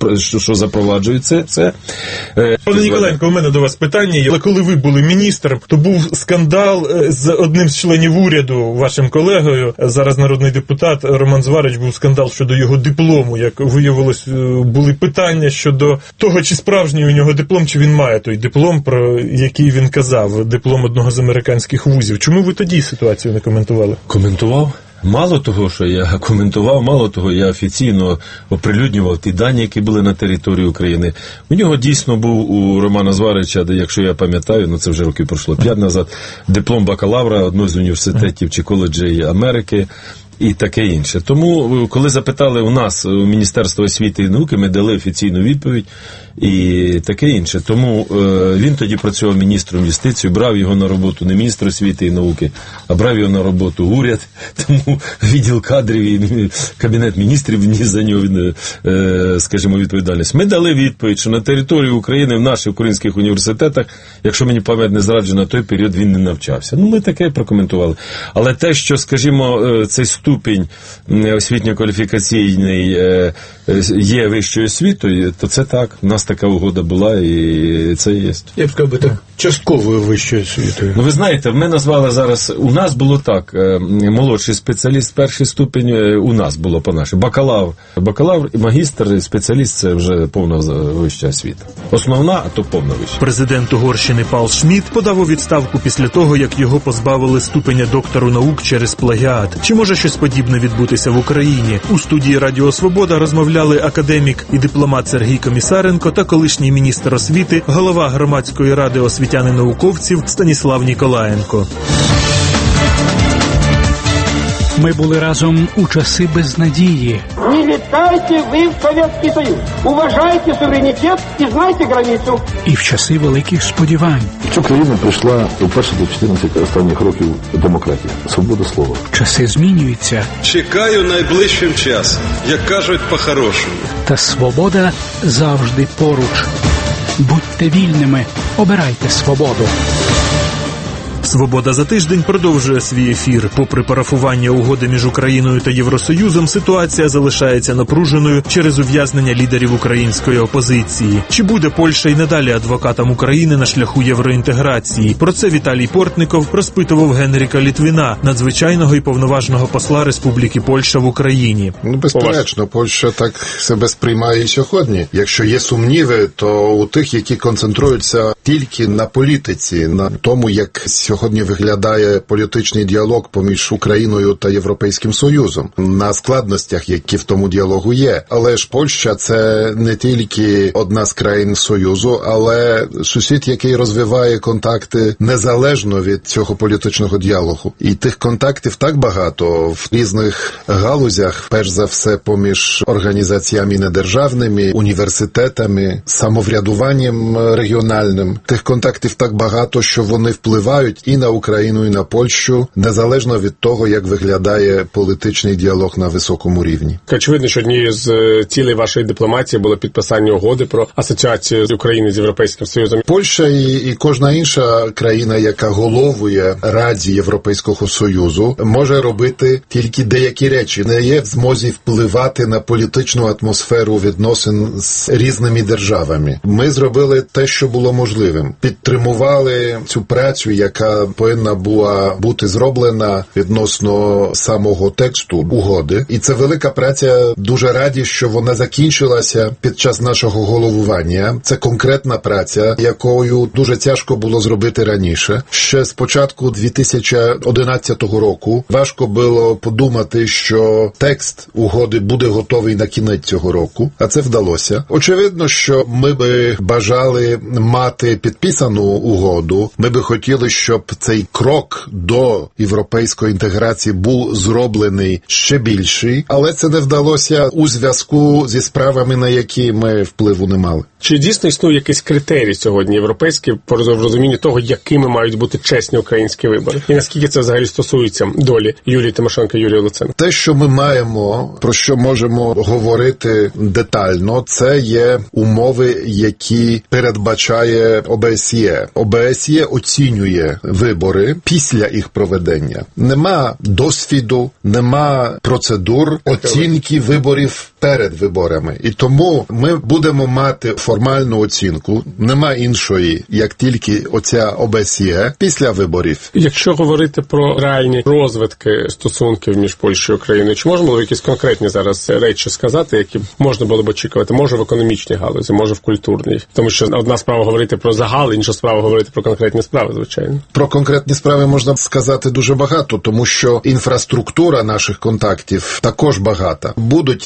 що запроваджують це. Пане Ніколаєнко, у мене до вас питання. Але коли ви були міністром, то був скандал з одним з членів уряду, вашим колегою, зараз народний депутат Роман Зварич, був скандал щодо його диплому. Як виявилось, були питання щодо того, чи справжній у нього диплом, чи він має той диплом, про який він казав, диплом одного з американських вузів. Чому ви тоді ситуацію не коментували? Коментував. Мало того, що я коментував, мало того, я офіційно оприлюднював ті дані, які були на території України. У нього дійсно був у Романа Зварича, якщо я пам'ятаю, ну це вже років пройшло 5 назад, диплом бакалавра одного з університетів чи коледжів Америки і таке інше. Тому, коли запитали у нас, у Міністерства освіти і науки, ми дали офіційну відповідь. і таке інше. Тому він тоді працював міністром юстиції, брав його на роботу не міністр освіти і науки, а брав його на роботу уряд, тому відділ кадрів і Кабінет міністрів вніс за нього, скажімо, відповідальність. Ми дали відповідь, що на території України, в наших українських університетах, якщо мені пам'ять не зраджує, на той період він не навчався. Ми таке прокоментували. Але те, що, скажімо, цей ступінь освітньо-кваліфікаційний є вищою освітою, то це так. У нас така угода була, і це є. Я б сказав, так, частковою вищою освітою. Ви знаєте, ми назвали зараз, у нас було так, молодший спеціаліст, перший ступінь, у нас було по-нашому. Бакалавр, магістр, спеціаліст – це вже повна вища освіта. Основна, а то повна вища. Президент Угорщини Пал Шміт подав у відставку після того, як його позбавили ступеня доктору наук через плагіат. Чи може щось подібне відбутися в Україні? У студії Радіо Свобода розмовляли академік і дипломат Сергій Комісаренко та колишній міністр освіти, голова Громадської ради освітян і науковців Станіслав Ніколаєнко. Ми були разом у часи безнадії. Не літайте ви в Совєтський Союз. Уважайте суверенітет і знайте границю. І в часи великих сподівань. Цю країну прийшла вперше до 14 останніх років демократія, свобода слова. Часи змінюються. Чекаю найближчим часом, як кажуть по-хорошому. Та свобода завжди поруч. Будьте вільними, обирайте свободу. «Свобода за тиждень» продовжує свій ефір. Попри парафування угоди між Україною та Євросоюзом, ситуація залишається напруженою через ув'язнення лідерів української опозиції. Чи буде Польща й надалі адвокатом України на шляху євроінтеграції? Про це Віталій Портников розпитував Генріка Літвіна, надзвичайного і повноважного посла Республіки Польща в Україні. Безперечно, Польща так себе сприймає і сьогодні. Якщо є сумніви, то у тих, які концентруються тільки на політиці, на тому, як сьогодні виглядає політичний діалог поміж Україною та Європейським Союзом, на складностях, які в тому діалогу є. Але ж Польща – це не тільки одна з країн Союзу, але сусід, який розвиває контакти незалежно від цього політичного діалогу. І тих контактів так багато в різних галузях, перш за все поміж організаціями недержавними, університетами, самоврядуванням регіональним. Тих контактів так багато, що вони впливають і на Україну, і на Польщу, незалежно від того, як виглядає політичний діалог на високому рівні. Очевидно, що однією з цілей вашої дипломатії було підписання угоди про асоціацію України з Європейським Союзом. Польща і кожна інша країна, яка головує Раді Європейського Союзу, може робити тільки деякі речі. Не є в змозі впливати на політичну атмосферу відносин з різними державами. Ми зробили те, що було можливим. Підтримували цю працю, яка повинна була бути зроблена відносно самого тексту угоди. І це велика праця. Дуже раді, що вона закінчилася під час нашого головування. Це конкретна праця, якою дуже тяжко було зробити раніше. Ще з початку 2011 року важко було подумати, що текст угоди буде готовий на кінець цього року, а це вдалося. Очевидно, що ми би бажали мати підписану угоду. Ми би хотіли, щоб цей крок до європейської інтеграції був зроблений ще більший, але це не вдалося у зв'язку зі справами, на які ми впливу не мали. Чи дійсно існує якийсь критерій сьогодні європейський по розумінню того, якими мають бути чесні українські вибори? І наскільки це взагалі стосується долі Юлії Тимошенко, Юрія Луценка? Те, що ми маємо, про що можемо говорити детально, це є умови, які передбачає ОБСЄ. ОБСЄ оцінює вибори після їх проведення. Нема досвіду, нема процедур оцінки виборів перед виборами. І тому ми будемо мати формальну оцінку, нема іншої, як тільки оця ОБСЄ після виборів. Якщо говорити про реальні розвитки стосунків між Польщею і Україною, чи можна було якісь конкретні зараз речі сказати, які можна було б очікувати? Може в економічній галузі, може в культурній. Тому що одна справа говорити про загал, інша справа говорити про конкретні справи, звичайно. Про конкретні справи можна сказати дуже багато, тому що інфраструктура наших контактів також багата. Будуть такі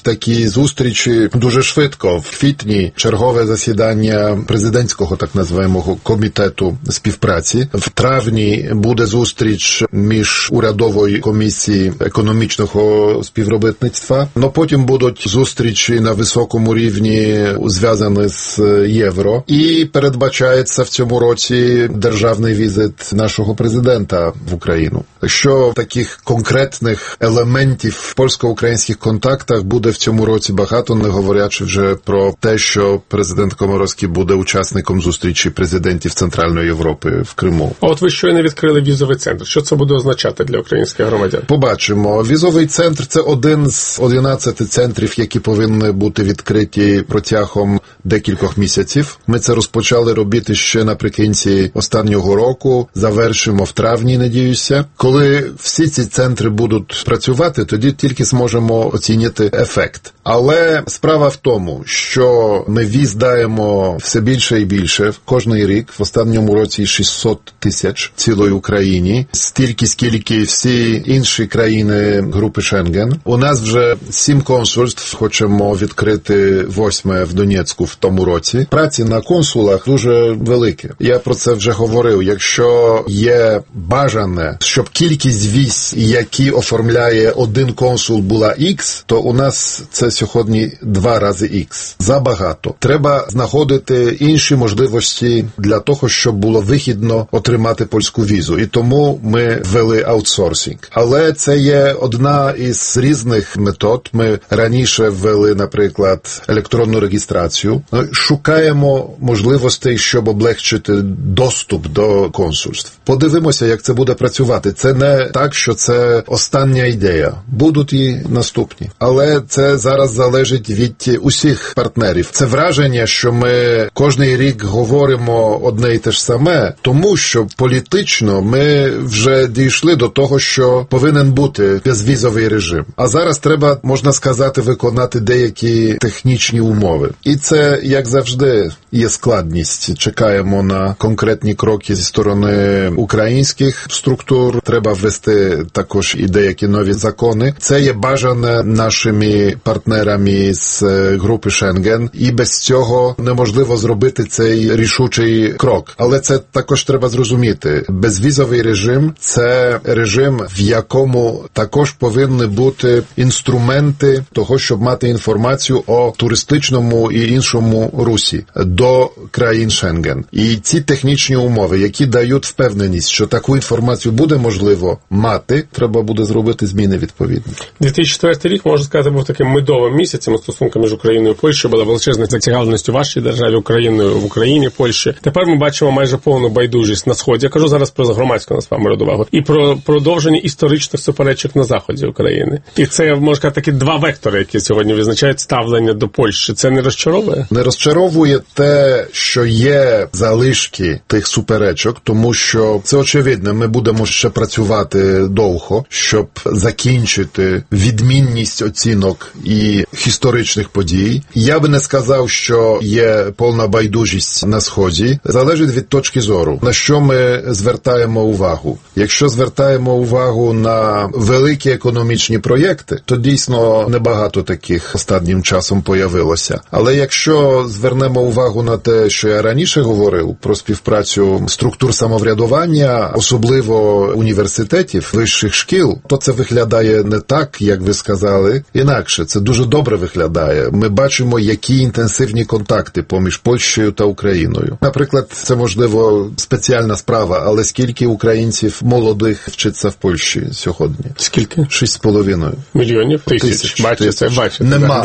зустрічі дуже швидко. В квітні чергове засідання президентського, так називаємо, комітету співпраці. В травні буде зустріч між урядовою комісією економічного співробітництва. Но потім будуть зустрічі на високому рівні, зв'язані з євро. І передбачається в цьому році державний візит нашого президента в Україну. Що таких конкретних елементів в польсько-українських контактах буде в цьому році багато, не говорячи вже про те, що президент Комаровський буде учасником зустрічі президентів Центральної Європи в Криму. А от ви щойно відкрили візовий центр. Що це буде означати для українських громадян? Побачимо. Візовий центр – це один з 11 центрів, які повинні бути відкриті протягом декількох місяців. Ми це розпочали робити ще наприкінці останнього року, завершимо в травні, надіюся. Коли всі ці центри будуть працювати, тоді тільки зможемо оцінити ефект. Але справа в тому, що ми віз даємо все більше і більше кожний рік. В останньому році 600 тисяч цілої Україні. Стільки, скільки всі інші країни групи Шенген. У нас вже 7 консульств, хочемо відкрити 8 в Донецьку в тому році. Праці на консулах дуже велике. Я про це вже говорив. Якщо є бажане, щоб кількість віз, які оформляє один консул, була X, то у нас це сьогодні 2 рази X. Забагато. Треба знаходити інші можливості для того, щоб було вигідно отримати польську візу. І тому ми ввели аутсорсинг. Але це є одна із різних метод. Ми раніше ввели, наприклад, електронну реєстрацію. Шукаємо можливостей, щоб облегчити доступ до консульств. Подивимося, як це буде працювати. Це не так, що це остання ідея. Будуть і наступні. Але це зараз залежить від усіх партнерів. Це враження, що ми кожний рік говоримо одне і те ж саме, тому що політично ми вже дійшли до того, що повинен бути безвізовий режим. А зараз треба, можна сказати, виконати деякі технічні умови. І це, як завжди, є складність. Чекаємо на конкретні кроки зі сторони українських структур. Треба ввести також і деякі нові закони. Це є бажане нашими партнерами з групи Шенген. І без цього неможливо зробити цей рішучий крок. Але це також треба зрозуміти. Безвізовий режим – це режим, в якому також повинні бути інструменти того, щоб мати інформацію о туристичному і іншому русі до країн Шенген. І ці технічні умови, які дають впевненість, що таку інформацію буде можливо мати, треба буде зробити зміни відповідні. 2004 рік, можна сказати, був таким медовим місяцем стосунками між Україною і Польщею. Була величезна зацікавленість у вашій державі, Україною, в Україні, Польщі. Тепер ми бачимо майже повну байдужість на Сході. Я кажу зараз про громадську насамперед увагу. І про продовження історичних суперечок на Заході України. І це, можна сказати, такі 2 вектори, які сьогодні визначають ставлення до Польщі. Це не розчаровує? Не розчаровує те, що є залишки тих суперечок, тому що це очевидно, ми будемо ще працювати довго, щоб закінчити відмінність оцінок і історичних подій. Я би не сказав, що є повна байдужість на Сході. Залежить від точки зору, на що ми звертаємо увагу. Якщо звертаємо увагу на великі економічні проєкти, то дійсно небагато таких останнім часом появилося. Але якщо звернемо увагу на те, що я раніше говорив про співпрацю структур самоврядування, особливо університетів, вищих шкіл, то це виглядає не так, як ви сказали, інакше. Це дуже добре виглядає. Ми бачимо, які інтенсивні контакти поміж Польщею та Україною. Наприклад, це, можливо, спеціальна справа, але скільки українців молодих вчиться в Польщі сьогодні? Скільки? 6,5 мільйонів? Тисяч. Бачите. Нема.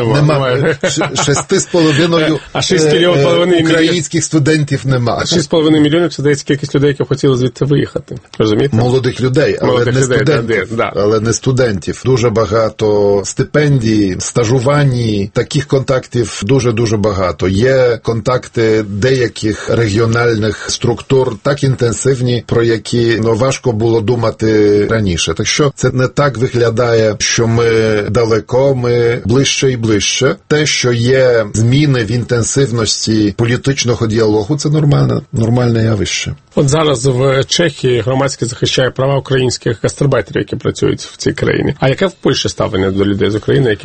6,5 українських студентів нема. 6,5 мільйонів – це десь кількість людей, які хотіли звідти виїхати. Розумієте? Молодих людей, але не студентів. Дуже багато стипендій, стажувань, таких контактів дуже-дуже багато. Є контакти деяких регіональних структур, так інтенсивні, про які важко було думати раніше. Так що це не так виглядає, що ми далеко, ми ближче і ближче. Те, що є зміни в інтенсивності політичного діалогу, це нормальне явище. От зараз в Чехії громадське захищає права українських гастарбайтерів, які працюють в цій країні. А яке в Польщі ставлення до людей з України, які працюють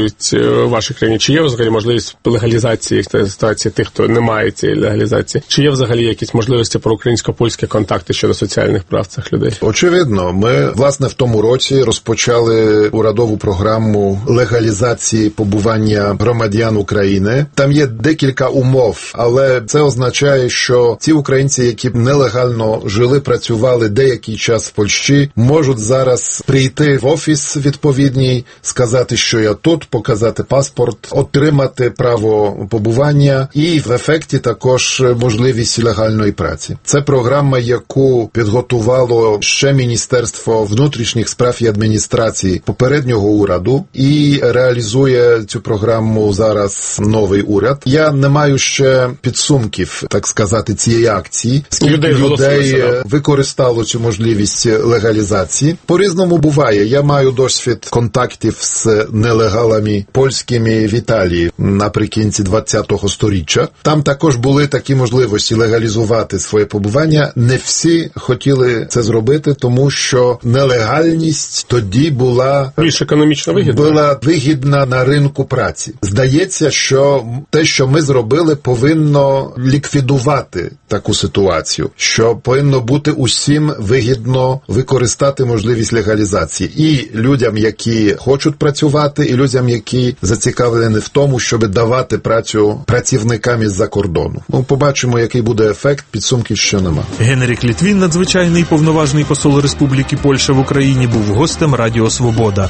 існують в вашій країні? Чи є взагалі можливість легалізації ситуації тих, хто не має цієї легалізації? Чи є взагалі якісь можливості про українсько-польські контакти щодо соціальних прав цих людей? Очевидно, ми, власне, в тому році розпочали урядову програму легалізації побування громадян України. Там є декілька умов, але це означає, що ці українці, які нелегально жили, працювали деякий час в Польщі, можуть зараз прийти в офіс відповідний, сказати, що я тут, показати паспорт, отримати право побування і в ефекті також можливість легальної праці. Це програма, яку підготувало ще Міністерство внутрішніх справ і адміністрації попереднього уряду, і реалізує цю програму зараз новий уряд. Я не маю ще підсумків, так сказати, цієї акції. Скільки людей використало цю можливість легалізації. По-різному буває. Я маю досвід контактів з нелегалами польськими в Італії наприкінці 20-го сторіччя. Там також були такі можливості легалізувати своє побування. Не всі хотіли це зробити, тому що нелегальність тоді була більш економічно вигідна на ринку праці. Здається, що те, що ми зробили, повинно ліквідувати таку ситуацію, що повинно бути усім вигідно використати можливість легалізації. І людям, які хочуть працювати, і людям, які зацікавлені в тому, щоб давати працю працівникам із-за кордону. Ну, побачимо, який буде ефект, підсумків ще нема. Генрік Літвін, надзвичайний повноважний посол Республіки Польща в Україні, був гостем Радіо Свобода.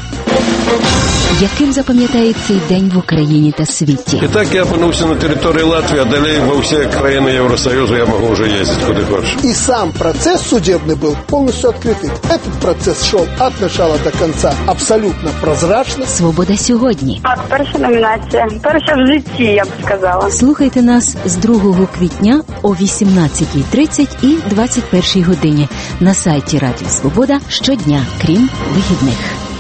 Яким запам'ятає цей день в Україні та світі? І так я опинився на території Латвії, а далі во всі країни Євросоюзу я можу вже їздити куди хочу. И сам процесс судебный был полностью открытый. Этот процесс шел от начала до конца абсолютно прозрачно. Свобода сьогодні. Так, перша номінація. Перша в житті, я б сказала. Слухайте нас з 2 квітня о 18:30 і 21 годині на сайті Радіо Свобода щодня, крім вихідних.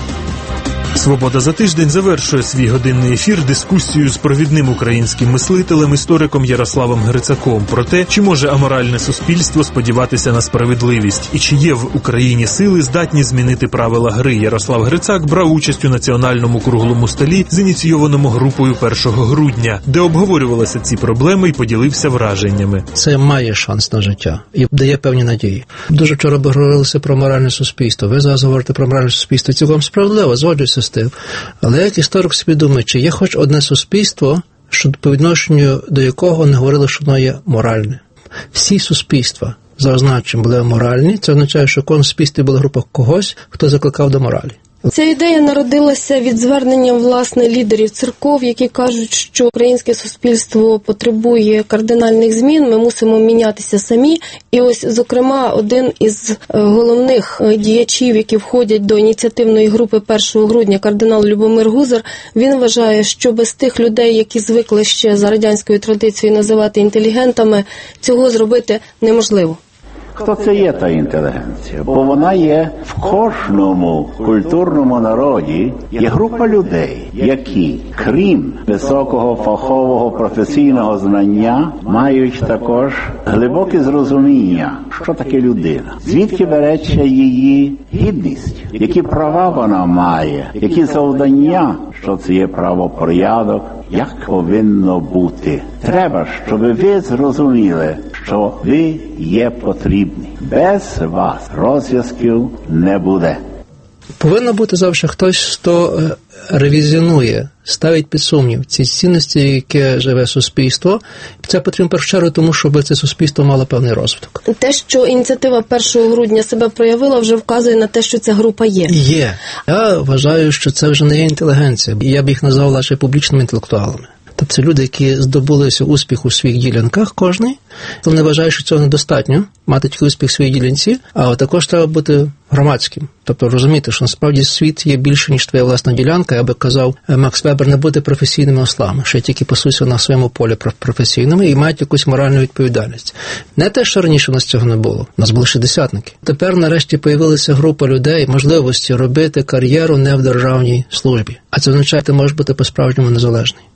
«Свобода за тиждень» завершує свій годинний ефір дискусією з провідним українським мислителем, істориком Ярославом Грицаком про те, чи може аморальне суспільство сподіватися на справедливість, і чи є в Україні сили, здатні змінити правила гри. Ярослав Грицак брав участь у національному круглому столі, зініційованому групою 1 грудня, де обговорювалися ці проблеми і поділився враженнями. Це має шанс на життя і дає певні надії. Дуже вчора говорилося про моральне суспільство. Ви зараз говорите про моральне суспільство. Цілком справедливо, згоджуюся з тим. Але як історик собі думає, чи є хоч одне суспільство, що по відношенню до якого не говорили, що воно є моральне. Всі суспільства, за означенням, були моральні. Це означає, що в кожному суспільстві була група когось, хто закликав до моралі. Ця ідея народилася від звернення, власне, лідерів церков, які кажуть, що українське суспільство потребує кардинальних змін, ми мусимо мінятися самі. І ось, зокрема, один із головних діячів, які входять до ініціативної групи 1 грудня, кардинал Любомир Гузар, він вважає, що без тих людей, які звикли ще за радянською традицією називати інтелігентами, цього зробити неможливо. Хто це є та інтелігенція? Бо вона є в кожному культурному народі, є група людей, які, крім високого фахового професійного знання, мають також глибоке зрозуміння, що таке людина, звідки береться її гідність, які права вона має, які завдання, що це є правопорядок, як повинно бути. Треба, щоб ви зрозуміли, що ви є потрібні. Без вас розв'язків не буде. Повинно бути завжди хтось, хто ревізіонує, ставить під сумнів ці цінності, яке живе суспільство. Це потрібно в першу чергу, тому щоб це суспільство мало певний розвиток. Те, що ініціатива 1 грудня себе проявила, вже вказує на те, що ця група є. Є. Я вважаю, що це вже не є інтелігенція. Я б їх назвав лише публічними інтелектуалами. Тобто це люди, які здобулися успіх у своїх ділянках кожний, але не вважають, що цього недостатньо, мати тільки успіх в своїй ділянці, а також треба бути громадським. Тобто розуміти, що насправді світ є більше, ніж твоя власна ділянка. Я би казав, Макс Вебер, не бути професійними ослами, що тільки пасуються на своєму полі професійними і мають якусь моральну відповідальність. Не те, що раніше у нас цього не було. У нас були шістдесятники. Тепер нарешті появилася група людей, можливості робити кар'єру не в державній службі. А це означає, ти можеш бути по-справжньому незалежний.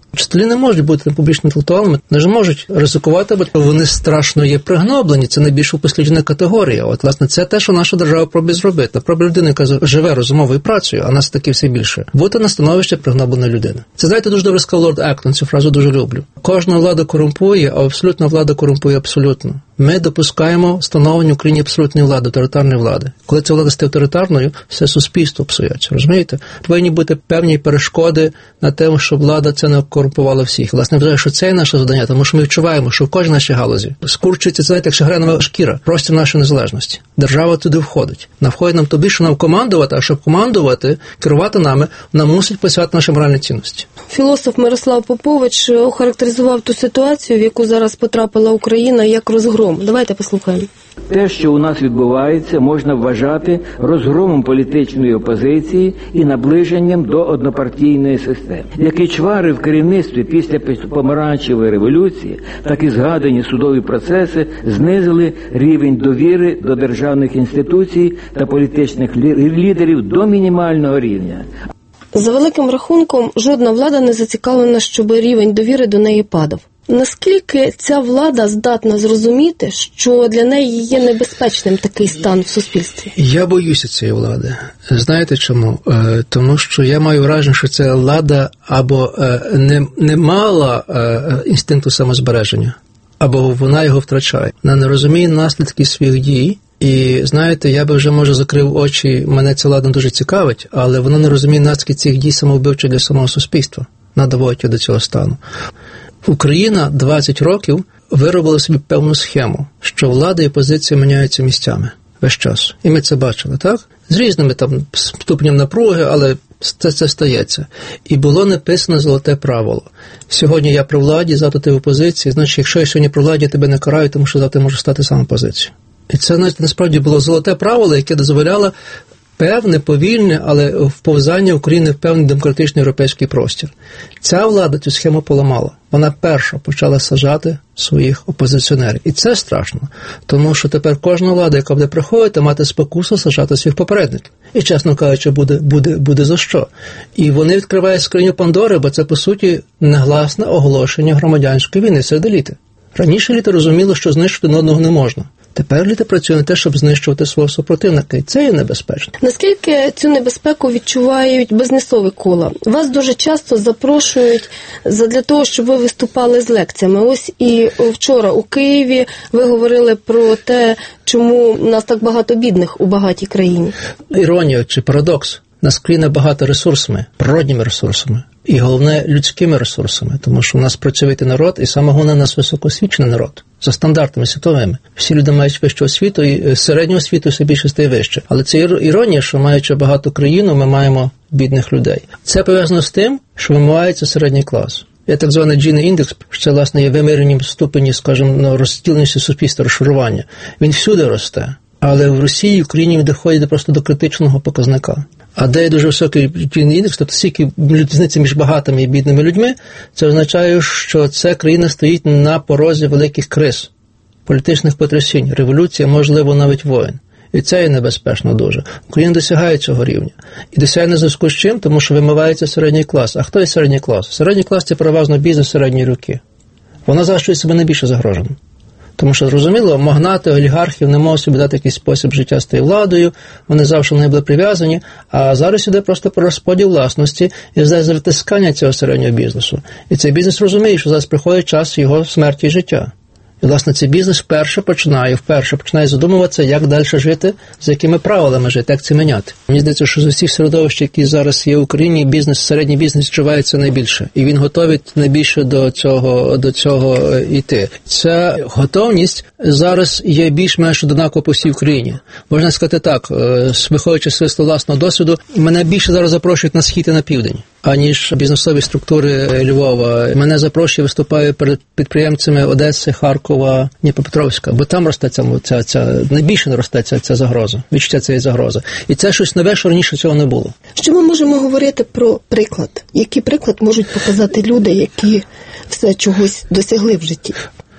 Вчителі не можуть бути публічними інтелектуалами, не можуть ризикувати, бо вони страшно є пригноблені. Це найбільш упосліджена категорія. От, власне, це те, що наша держава пробує зробити. Пробує людина, яка живе розумовою працею, а нас таки все більше. Бути на становищі пригнобленої людини. Це, знаєте, дуже добре сказав Лорд Ектон, цю фразу дуже люблю. Кожна влада корумпує, а абсолютна влада корумпує абсолютно. Ми допускаємо встановлення в Україні абсолютної влади, авторитарної влади. Коли ця влада стає авторитарною, все суспільство псується, розумієте? Повинні бути певні перешкоди на те, щоб влада це не корумпувала всіх. Власне, вважаю, що це є наше завдання, тому що ми відчуваємо, що в кожній нашій галузі скурчується, знаєте, як шагренова шкіра, простір нашої незалежності. Держава туди входить. На входить нам то більше нам командувати, а щоб командувати, керувати нами, вона мусить посвятити наші моральні цінності. Філософ Мирослав Попович охарактеризував ту ситуацію, в яку зараз потрапила Україна, як розгром. Давайте послухаємо. Те, що у нас відбувається, можна вважати розгромом політичної опозиції і наближенням до однопартійної системи. Як і чвари в керівництві після помаранчевої революції, так і згадані судові процеси знизили рівень довіри до державних інституцій та політичних лідерів до мінімального рівня. За великим рахунком, жодна влада не зацікавлена, щоб рівень довіри до неї падав. Наскільки ця влада здатна зрозуміти, що для неї є небезпечним такий стан в суспільстві? Я боюся цієї влади. Знаєте чому? Тому що я маю враження, що ця влада або не мала інстинкту самозбереження, або вона його втрачає. Вона не розуміє наслідки своїх дій. І, знаєте, я би вже, може, закрив очі, мене ця влада дуже цікавить, але вона не розуміє наслідки цих дій самовбивчих для самого суспільства. Надавають до цього стану. Україна 20 років виробила собі певну схему, що влада і опозиція міняються місцями весь час. І ми це бачили, так? З різними там ступенем напруги, але це стається. І було написано золоте правило. Сьогодні я при владі, завтра ти в опозиції, значить, якщо я сьогодні при владі, тебе не караю, тому що завтра можу стати сам опозицією. І це, знаєте, насправді було золоте правило, яке дозволяло певне, повільне, але вповзання України в певний демократичний європейський простір. Ця влада цю схему поламала. Вона перша почала саджати своїх опозиціонерів. І це страшно, тому що тепер кожна влада, яка буде приходити, мати спокусу саджати своїх попередників. І, чесно кажучи, буде за що. І вони відкривають скриню Пандори, бо це, по суті, негласне оголошення громадянської війни серед еліти. Раніше еліта розуміла, що знищити одного не можна. Тепер еліта працює на те, щоб знищувати свого супротивника, і це є небезпечно. Наскільки цю небезпеку відчувають бізнесові кола? Вас дуже часто запрошують для того, щоб ви виступали з лекціями. Ось і вчора у Києві ви говорили про те, чому у нас так багато бідних у багатій країні. Іронія чи парадокс. Нас країна багата ресурсами, природніми ресурсами. І головне, людськими ресурсами, тому що у нас працьовитий народ, і саме головне, у нас високоосвічений народ, за стандартами світовими. Всі люди мають вищу освіту, і середню освіту все більше стає вище. Але це іронія, що маючи багату країну, ми маємо бідних людей. Це пов'язано з тим, що вимивається середній клас. Є так званий Джіні-індекс, що це, власне, є виміренням ступені, скажімо, розділеності суспільства, розшарування. Він всюди росте. Але в Росії, в Україні він доходить просто до критичного показника. А де є дуже високий індекс, тобто стільки різниця між багатими і бідними людьми, це означає, що ця країна стоїть на порозі великих криз, політичних потрясінь, революція, можливо, навіть воїн. І це є небезпечно дуже. Україна досягає цього рівня. І досягає на зв'язку з чим? Тому що вимивається середній клас. А хто є середній клас? Середній клас – це переважно бізнес середньої руки. Вона завжди себе найбільше загрожена. Тому що, зрозуміло, магнати, олігархів не можуть собі дати якийсь спосіб життя з тією владою, вони завжди не були прив'язані, а зараз іде просто про розподіл власності і затискання цього середнього бізнесу. І цей бізнес розуміє, що зараз приходить час його смерті і життя. І, власне, цей бізнес вперше починає задумуватися, як далі жити, з якими правилами жити, як це міняти. Мені здається, що з усіх середовищ, які зараз є в Україні, середній бізнес відчувається найбільше. І він готовий найбільше до цього йти. Ця готовність зараз є більш-менш однаково по всій Україні. Можна сказати так, виходячи з власного досвіду, мене більше зараз запрошують на схід і на південь, аніж бізнесові структури Львова. Мене запрошують, виступаю перед підприємцями Одеси, Харкова, Дніпропетровська, бо там росте найбільше росте ця загроза, відчуття цієї загрози. І це щось нове, що раніше цього не було. Що ми можемо говорити про приклад? Який приклад можуть показати люди, які все чогось досягли в житті?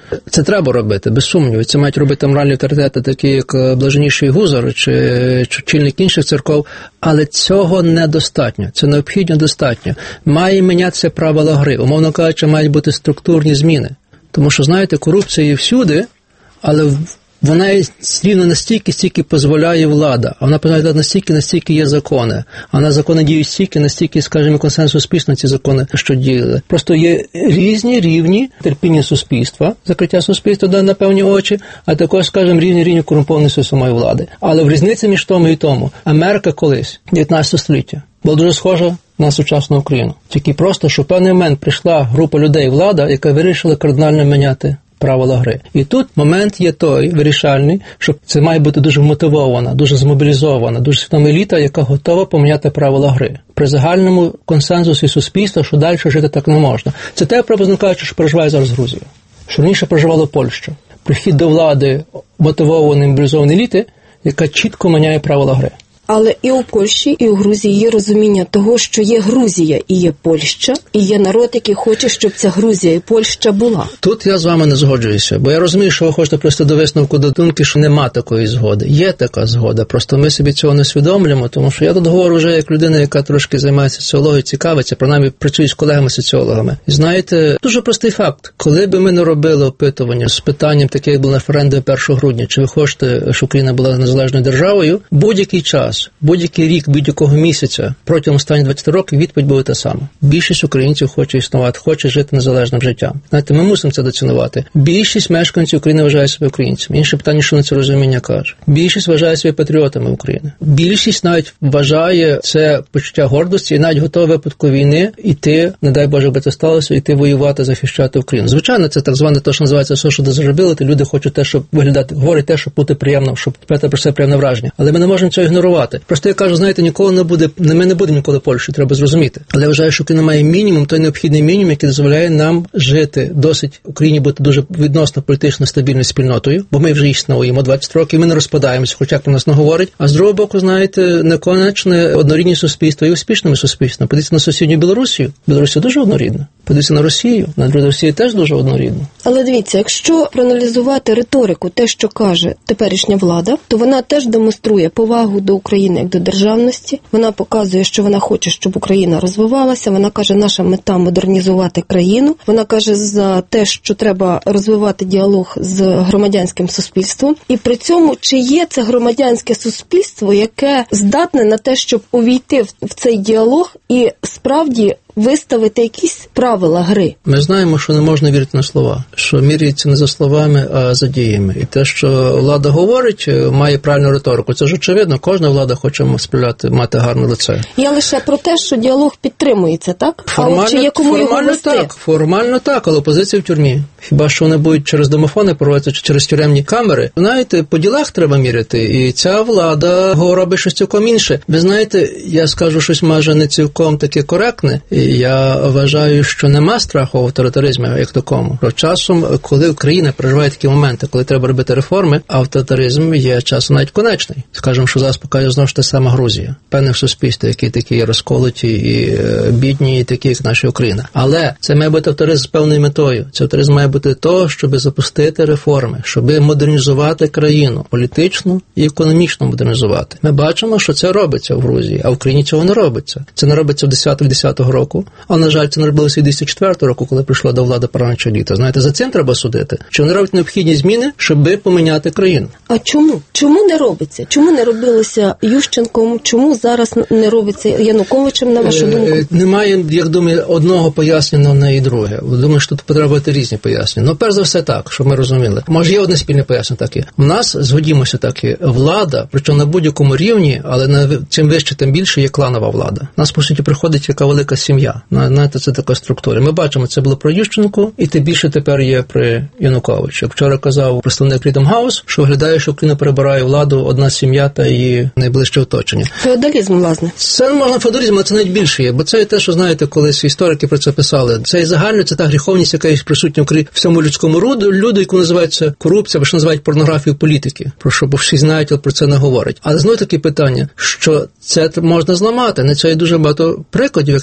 Це треба робити, без сумніву. Це мають робити моральні авторитети, такі як Блаженніший Гузар чи чільник інших церков, але цього недостатньо. Це необхідно достатньо. Має мінятися правила гри. Умовно кажучи, мають бути структурні зміни. Тому що, знаєте, корупція є всюди, але вона рівно настільки, стільки дозволяє влада. А вона дозволяє настільки є закони. А на закони діють стільки, настільки, скажімо, консенсус суспільства ці закони, що діяли. Просто є різні рівні терпіння суспільства, закриття суспільства на певні очі, а також, скажімо, різні рівні корумпованості самої влади. Але в різниці між тому і тому. Америка колись, 19 століття, була дуже схожа на сучасну Україну. Тільки просто, що в певний момент прийшла група людей, влада, яка вирішила кардинально міняти правила гри. І тут момент є той вирішальний, що це має бути дуже мотивована, дуже змобілізована, дуже свідома еліта, яка готова поміняти правила гри. При загальному консенсусі суспільства, що далі жити так не можна. Це те, приблизно кажучи, що переживає зараз Грузія. Що раніше проживала Польща. Прихід до влади мотивованої, мобілізованої еліти, яка чітко міняє правила гри. Але і у Польщі, і у Грузії є розуміння того, що є Грузія і є Польща, і є народ, який хоче, щоб ця Грузія і Польща була. Тут я з вами не згоджуюся, бо я розумію, що ви хочете просто до висновку, до думки, що нема такої згоди. Є така згода, просто ми собі цього не усвідомлюємо, тому що я тут говорю вже як людина, яка трошки займається соціологією, цікавиться, принаймні працюю з колегами-соціологами. І знаєте, дуже простий факт. Коли би ми не робили опитування з питанням таке, як було на референдумі 1 грудня, чи ви хочете, щоб Україна була незалежною державою, будь-який час, будь-який рік, будь-якого місяця, протягом останніх 20 років відповідь буде та сама. Більшість українців хоче існувати, хоче жити незалежним життям. Знаєте, ми мусимо це доцінувати. Більшість мешканців України вважає себе українцями. Інше питання, що на це розуміння каже. Більшість вважає себе патріотами України. Більшість навіть вважає це почуття гордості і навіть готова в випадку війни йти, не дай Боже, би це сталося, йти воювати, захищати Україну. Звичайно, це так зване те, що називається social desirability. Люди хочуть те, щоб виглядати, говорять те, щоб бути приємно, щоб справити про себе приємне враження. Але ми не можемо цього ігнорувати. Просто я кажу, знаєте, ніколи не буде, ми не будемо ніколи Польщею, треба зрозуміти. Але я вважаю, що Україна має мінімум, той необхідний мінімум, який дозволяє нам жити досить, Україні бути дуже відносно політично стабільною спільнотою, бо ми вже існуємо 20 років, ми не розпадаємося, хоча про нас не говорять. А з другого боку, знаєте, неконечне однорідні суспільства і успішними суспільствами. Подивіться на сусідню Білорусію. Білорусія дуже однорідна. Подивіться на Росію. На Росії теж дуже однорідна. Але дивіться, якщо проаналізувати риторику, те, що каже теперішня влада, то вона теж демонструє повагу до України як до державності. Вона показує, що вона хоче, щоб Україна розвивалася. Вона каже, наша мета – модернізувати країну. Вона каже за те, що треба розвивати діалог з громадянським суспільством. І при цьому, чи є це громадянське суспільство, яке здатне на те, щоб увійти в цей діалог і справді виставити якісь правила гри. Ми знаємо, що не можна вірити на слова, що міряється не за словами, а за діями. І те, що влада говорить, має правильну риторику. Це ж очевидно, кожна влада хоче мати гарне лице. Я лише про те, що діалог підтримується, так? Формально, чи є кому його вести? Формально так, але опозиція в тюрмі. Хіба що вони будуть через домофони проводити, чи через тюремні камери. Знаєте, по ділах треба міряти, і ця влада робить щось цілком інше. Ви знаєте, я скажу щось майже не цілком таке коректне. Я вважаю, що нема страху в авторитаризмі як такому. Часом, коли Україна переживає такі моменти, коли треба робити реформи, авторитаризм є часом навіть конечний. Скажемо, що зараз показує знову ж та сама Грузія. Певних суспільств, які такі розколоті і бідні, і такі, як наша Україна. Але це має бути авторитаризм з певною метою. Це авторитаризм має бути то, щоб запустити реформи, щоб модернізувати країну, політично і економічно модернізувати. Ми бачимо, що це робиться в Грузії, а в Україні цього не робиться. Це не робиться в 10-10 року. А, на жаль, це не робилося і 2004 року, коли прийшла до влади парламентська еліта. Знаєте, за цим треба судити. Чи вони роблять необхідні зміни, щоб поміняти країну? А чому? Чому не робиться? Чому не робилося Ющенком? Чому зараз не робиться Януковичем, на вашу думку? Немає, як думаю, одного пояснення на і друге. Думаю, що тут потрібно бути різні пояснення. Ну, перш за все так, щоб ми розуміли. Може, є одне спільне пояснення таке. У нас, згодімося таки, влада, причому на будь-якому рівні, але чим вище, тим більше є кланова влада. У нас, по суті, приходить яка велика сім'я. Знаєте, це така структура. Ми бачимо, це було про Ющенку, і тим більше тепер є при Януковичу. Як вчора казав представник Freedom House, що виглядає, що Україна перебирає владу одна сім'я та її найближче оточення. Феодалізм, власне. Це не можна феодалізм, але це навіть більше є. Бо це те, що, знаєте, колись історики про це писали. Це і загально, це та гріховність, яка є присутня в всьому людському роду, яку називається корупція, або що називають порнографію політики. Про що, бо всі знають, але про це не говорять. Але знову таки питання, що це можна зламати. На це є дуже багато прикладів, як це ламає.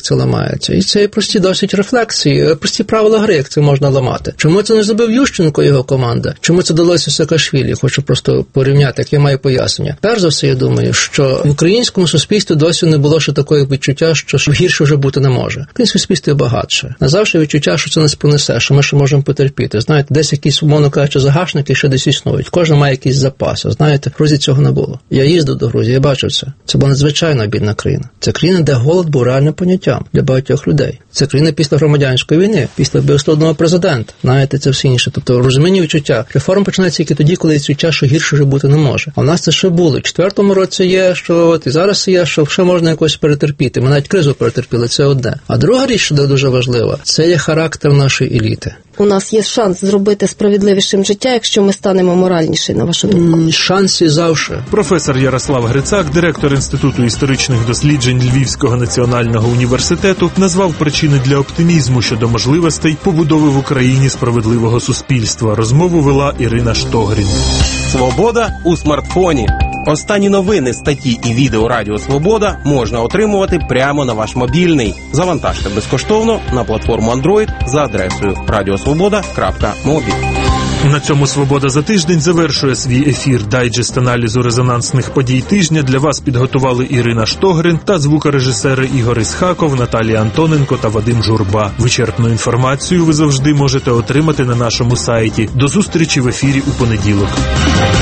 починається. І це прості досить рефлексії, прості правила гри, як це можна ламати. Чому це не зробив Ющенко і його команда? Чому це далося Саакашвілі? Хочу просто порівняти, як я маю пояснення. Перш за все, я думаю, що в українському суспільстві досі не було ще такого відчуття, що гірше вже бути не може. Українське суспільство є багатше. Назавжди відчуття, що це нас понесе, що ми ще можемо потерпіти. Знаєте, десь якісь, умовно кажучи, загашники ще десь існують. Кожен має якісь запаси. Знаєте, в Грузії цього не було. Я їздив до Грузії, я бачив це. Це була надзвичайно бідна країна. Це країна, де голод був реальним поняттям для багатьох людей. Це країна після громадянської війни, після вбивства одного президента. Знаєте, це все інше. Тобто розуміння відчуття. Реформа починається тільки тоді, коли відчуття, що гірше вже бути не може. А в нас це ще було. В 4-му році є, що от і зараз є, що ще можна якось перетерпіти. Ми навіть кризу перетерпіли, це одне. А друга річ, що дуже важлива, це є характер нашої еліти. У нас є шанс зробити справедливішим життя, якщо ми станемо моральніші, на вашу думку? Шанси завжди. Професор Ярослав Грицак, директор Інституту історичних досліджень Львівського національного університету, назвав причини для оптимізму щодо можливостей побудови в Україні справедливого суспільства. Розмову вела Ірина Штогрін. Свобода у смартфоні. Останні новини, статті і відео Радіо Свобода можна отримувати прямо на ваш мобільний. Завантажте безкоштовно на платформу Android за адресою radiosvoboda.mobi. На цьому «Свобода за тиждень» завершує свій ефір. Дайджест аналізу резонансних подій тижня для вас підготували Ірина Штогрин та звукорежисери Ігор Ісхаков, Наталія Антоненко та Вадим Журба. Вичерпну інформацію ви завжди можете отримати на нашому сайті. До зустрічі в ефірі у понеділок.